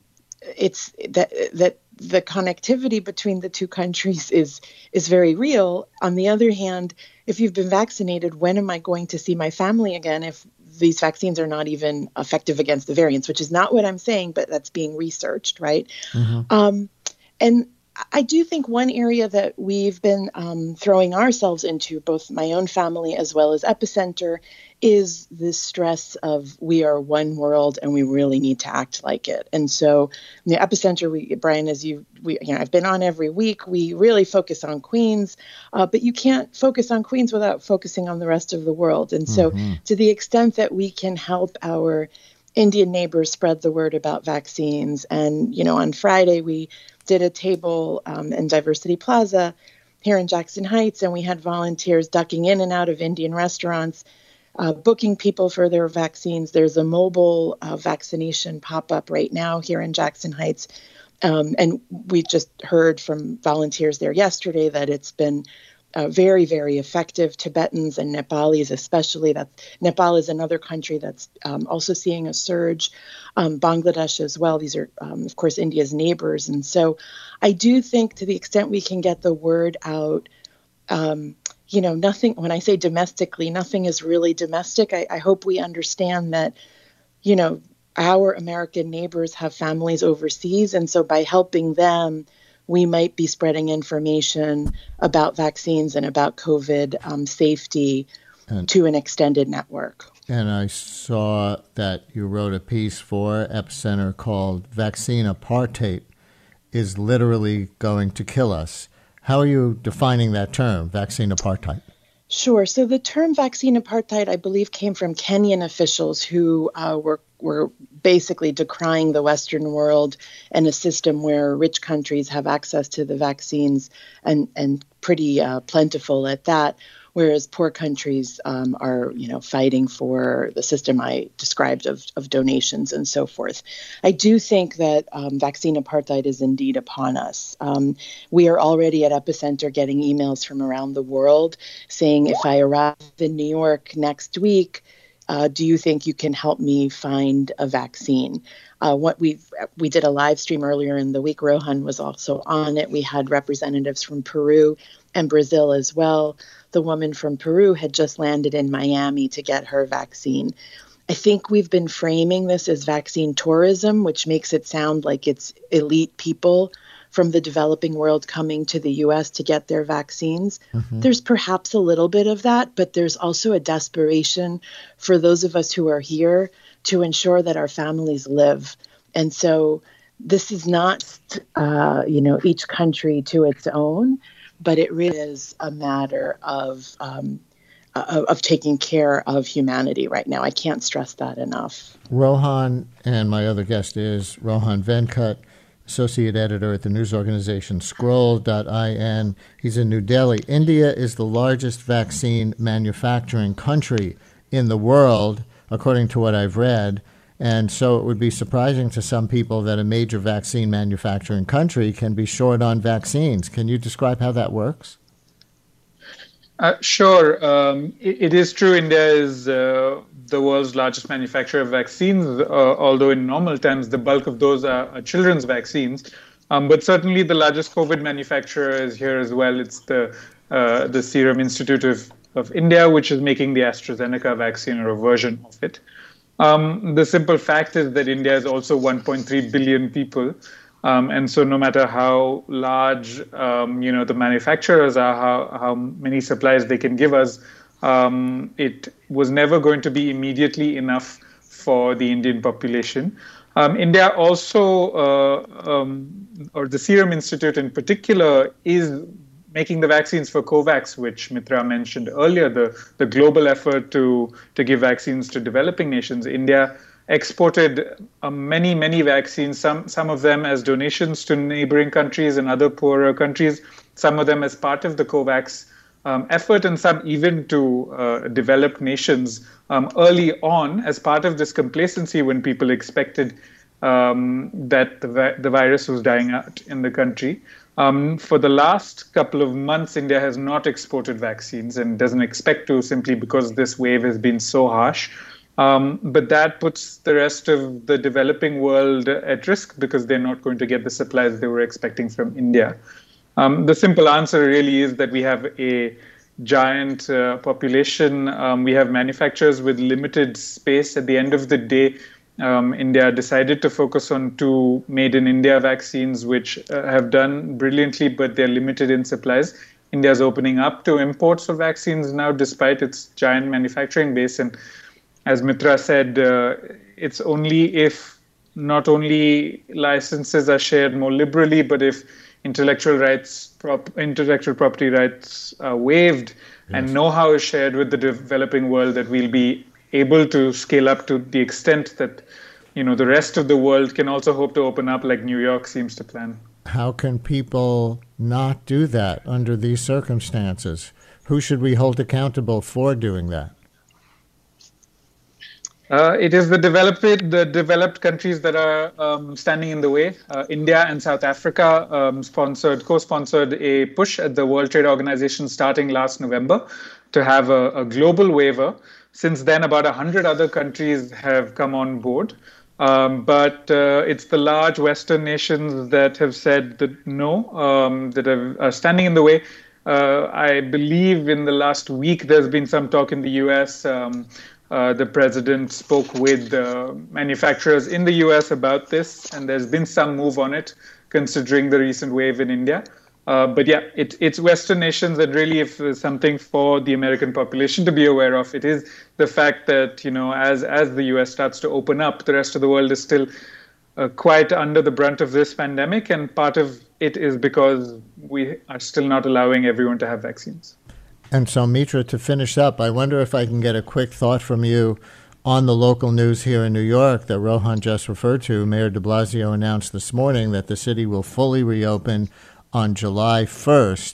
it's that that the connectivity between the two countries is is very real. On the other hand, if you've been vaccinated, when am I going to see my family again if these vaccines are not even effective against the variants, which is not what I'm saying, but that's being researched, right? Mm-hmm. Um, and I do think one area that we've been um, throwing ourselves into, both my own family as well as Epicenter, is this stress of we are one world and we really need to act like it. And so in the Epicenter, we, Brian, as you, we, you know, I've been on every week, we really focus on Queens, uh, but you can't focus on Queens without focusing on the rest of the world. And so Mm-hmm. to the extent that we can help our Indian neighbors spread the word about vaccines. And, you know, on Friday, we did a table um, in Diversity Plaza here in Jackson Heights, and we had volunteers ducking in and out of Indian restaurants, uh, booking people for their vaccines. There's a mobile uh, vaccination pop-up right now here in Jackson Heights. Um, and we just heard from volunteers there yesterday that it's been Uh, very, very effective. Tibetans and Nepalis especially. That Nepal is another country that's um, also seeing a surge. Um, Bangladesh as well. These are, um, of course, India's neighbors. And so I do think to the extent we can get the word out, um, you know, nothing, when I say domestically, nothing is really domestic. I, I hope we understand that, you know, our American neighbors have families overseas. And so by helping them, we might be spreading information about vaccines and about COVID um, safety and, to an extended network. And I saw that you wrote a piece for Epicenter called Vaccine Apartheid is Literally Going to Kill Us. How are you defining that term, vaccine apartheid? Sure. So the term vaccine apartheid, I believe, came from Kenyan officials who uh, were were basically decrying the Western world and a system where rich countries have access to the vaccines and, and pretty uh, plentiful at that, whereas poor countries um, are, you know, fighting for the system I described of, of donations and so forth. I do think that um, vaccine apartheid is indeed upon us. Um, we are already at Epicenter getting emails from around the world saying, if I arrive in New York next week, uh, do you think you can help me find a vaccine? Uh, what we we did a live stream earlier in the week. Rohan was also on it. We had representatives from Peru and Brazil as well. The woman from Peru had just landed in Miami to get her vaccine. I think we've been framing this as vaccine tourism, which makes it sound like it's elite people from the developing world coming to the U S to get their vaccines. Mm-hmm. There's perhaps a little bit of that, but there's also a desperation for those of us who are here to ensure that our families live. And so this is not, uh, you know, each country to its own, but it really is a matter of um, of, of taking care of humanity right now. I can't stress that enough. Rohan, and my other guest is Rohan Venkat, associate editor at the news organization scroll dot in. He's in New Delhi. India is the largest vaccine manufacturing country in the world, according to what I've read. And so it would be surprising to some people that a major vaccine manufacturing country can be short on vaccines. Can you describe how that works? Uh, sure. Um, it, it is true India is uh, the world's largest manufacturer of vaccines, uh, although in normal times the bulk of those are, are children's vaccines. Um, but certainly the largest COVID manufacturer is here as well. It's the uh, the Serum Institute of, of India, which is making the AstraZeneca vaccine or a version of it. Um, the simple fact is that India is also one point three billion people. Um, and so no matter how large, um, you know, the manufacturers are, how, how many supplies they can give us, um, it was never going to be immediately enough for the Indian population. Um, India also, uh, um, or the Serum Institute in particular, is making the vaccines for COVAX, which Mitra mentioned earlier, the, the global effort to, to give vaccines to developing nations. India exported uh, many, many vaccines, some some of them as donations to neighboring countries and other poorer countries, some of them as part of the COVAX um, effort, and some even to uh, developed nations um, early on as part of this complacency when people expected um, that the, vi- the virus was dying out in the country. Um, for the last couple of months, India has not exported vaccines and doesn't expect to, simply because this wave has been so harsh. Um, but that puts the rest of the developing world at risk because they're not going to get the supplies they were expecting from India. Um, the simple answer really is that we have a giant uh, population. Um, we have manufacturers with limited space. At the end of the day, um, India decided to focus on two made-in-India vaccines, which uh, have done brilliantly, but they're limited in supplies. India is opening up to imports of vaccines now, despite its giant manufacturing base. And as Mitra said, uh, it's only if not only licenses are shared more liberally, but if intellectual rights, prop, intellectual property rights are waived, yes, and know-how is shared with the developing world, that we'll be able to scale up to the extent that, you know, the rest of the world can also hope to open up, like New York seems to plan. How can people not do that under these circumstances? Who should we hold accountable for doing that? Uh, it is the developed the developed countries that are um, standing in the way. Uh, India and South Africa um, sponsored, co-sponsored a push at the World Trade Organization starting last November to have a, a global waiver. Since then, about one hundred other countries have come on board. Um, but uh, it's the large Western nations that have said that no, um, that are, are standing in the way. Uh, I believe in the last week, there's been some talk in the U S. Um, Uh, the president spoke with uh, manufacturers in the U S about this, and there's been some move on it, considering the recent wave in India. Uh, but yeah, it, it's Western nations, and really, if there's something for the American population to be aware of, it is the fact that, you know, as as the U S starts to open up, the rest of the world is still uh, quite under the brunt of this pandemic, and part of it is because we are still not allowing everyone to have vaccines. And so, Mitra, to finish up, I wonder if I can get a quick thought from you on the local news here in New York that Rohan just referred to. Mayor de Blasio announced this morning that the city will fully reopen on July first.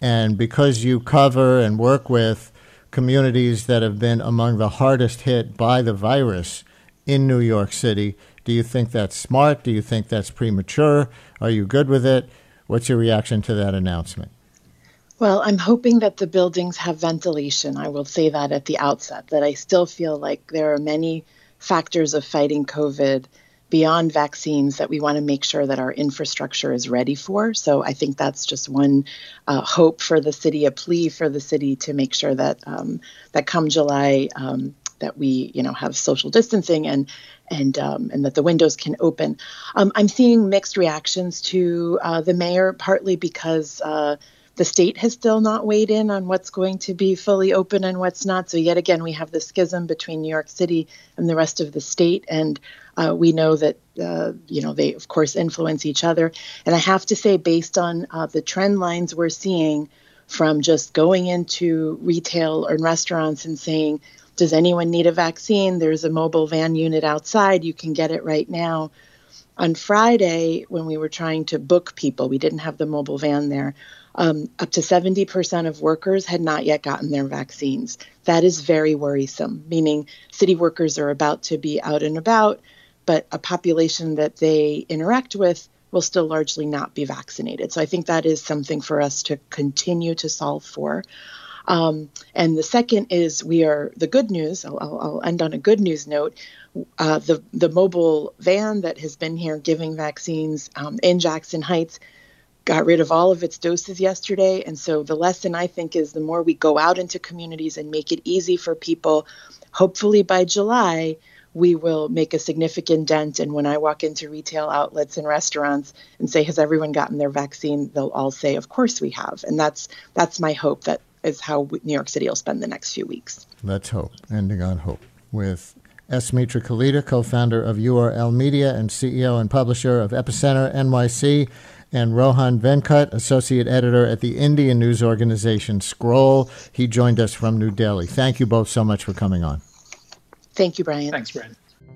And because you cover and work with communities that have been among the hardest hit by the virus in New York City, do you think that's smart? Do you think that's premature? Are you good with it? What's your reaction to that announcement? Well, I'm hoping that the buildings have ventilation. I will say that at the outset, that I still feel like there are many factors of fighting COVID beyond vaccines that we want to make sure that our infrastructure is ready for. So I think that's just one uh, hope for the city, a plea for the city to make sure that um, that come July um, that we, you know, have social distancing and and um, and that the windows can open. Um, I'm seeing mixed reactions to uh, the mayor, partly because uh, the state has still not weighed in on what's going to be fully open and what's not. So yet again, we have the schism between New York City and the rest of the state. And uh, we know that, uh, you know, they, of course, influence each other. And I have to say, based on uh, the trend lines we're seeing from just going into retail and restaurants and saying, does anyone need a vaccine? There's a mobile van unit outside. You can get it right now. On Friday, when we were trying to book people, we didn't have the mobile van there. Um, up to seventy percent of workers had not yet gotten their vaccines. That is very worrisome, meaning city workers are about to be out and about, but a population that they interact with will still largely not be vaccinated. So I think that is something for us to continue to solve for. Um, and the second is we are, the good news, I'll, I'll, I'll end on a good news note, uh, the, the mobile van that has been here giving vaccines um, in Jackson Heights got rid of all of its doses yesterday. And so the lesson, I think, is the more we go out into communities and make it easy for people, hopefully by July, we will make a significant dent. And when I walk into retail outlets and restaurants and say, has everyone gotten their vaccine? They'll all say, of course we have. And that's that's my hope. That is how New York City will spend the next few weeks. Let's hope. Ending on hope. With S. Mitra Kalita, co-founder of U R L Media and C E O and publisher of Epicenter N Y C, and Rohan Venkat, associate editor at the Indian news organization Scroll. He joined us from New Delhi. Thank you both so much for coming on. Thank you, Brian. Thanks, Brian.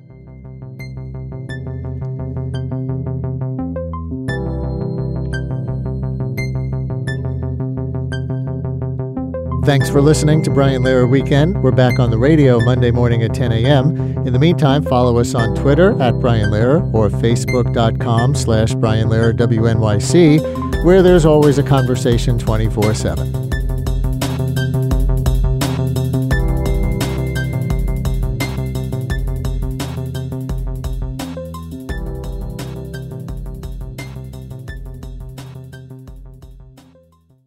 Thanks for listening to Brian Lehrer Weekend. We're back on the radio Monday morning at ten a.m. In the meantime, follow us on Twitter at Brian Lehrer or Facebook.com slash Brian Lehrer W N Y C, where there's always a conversation twenty-four seven.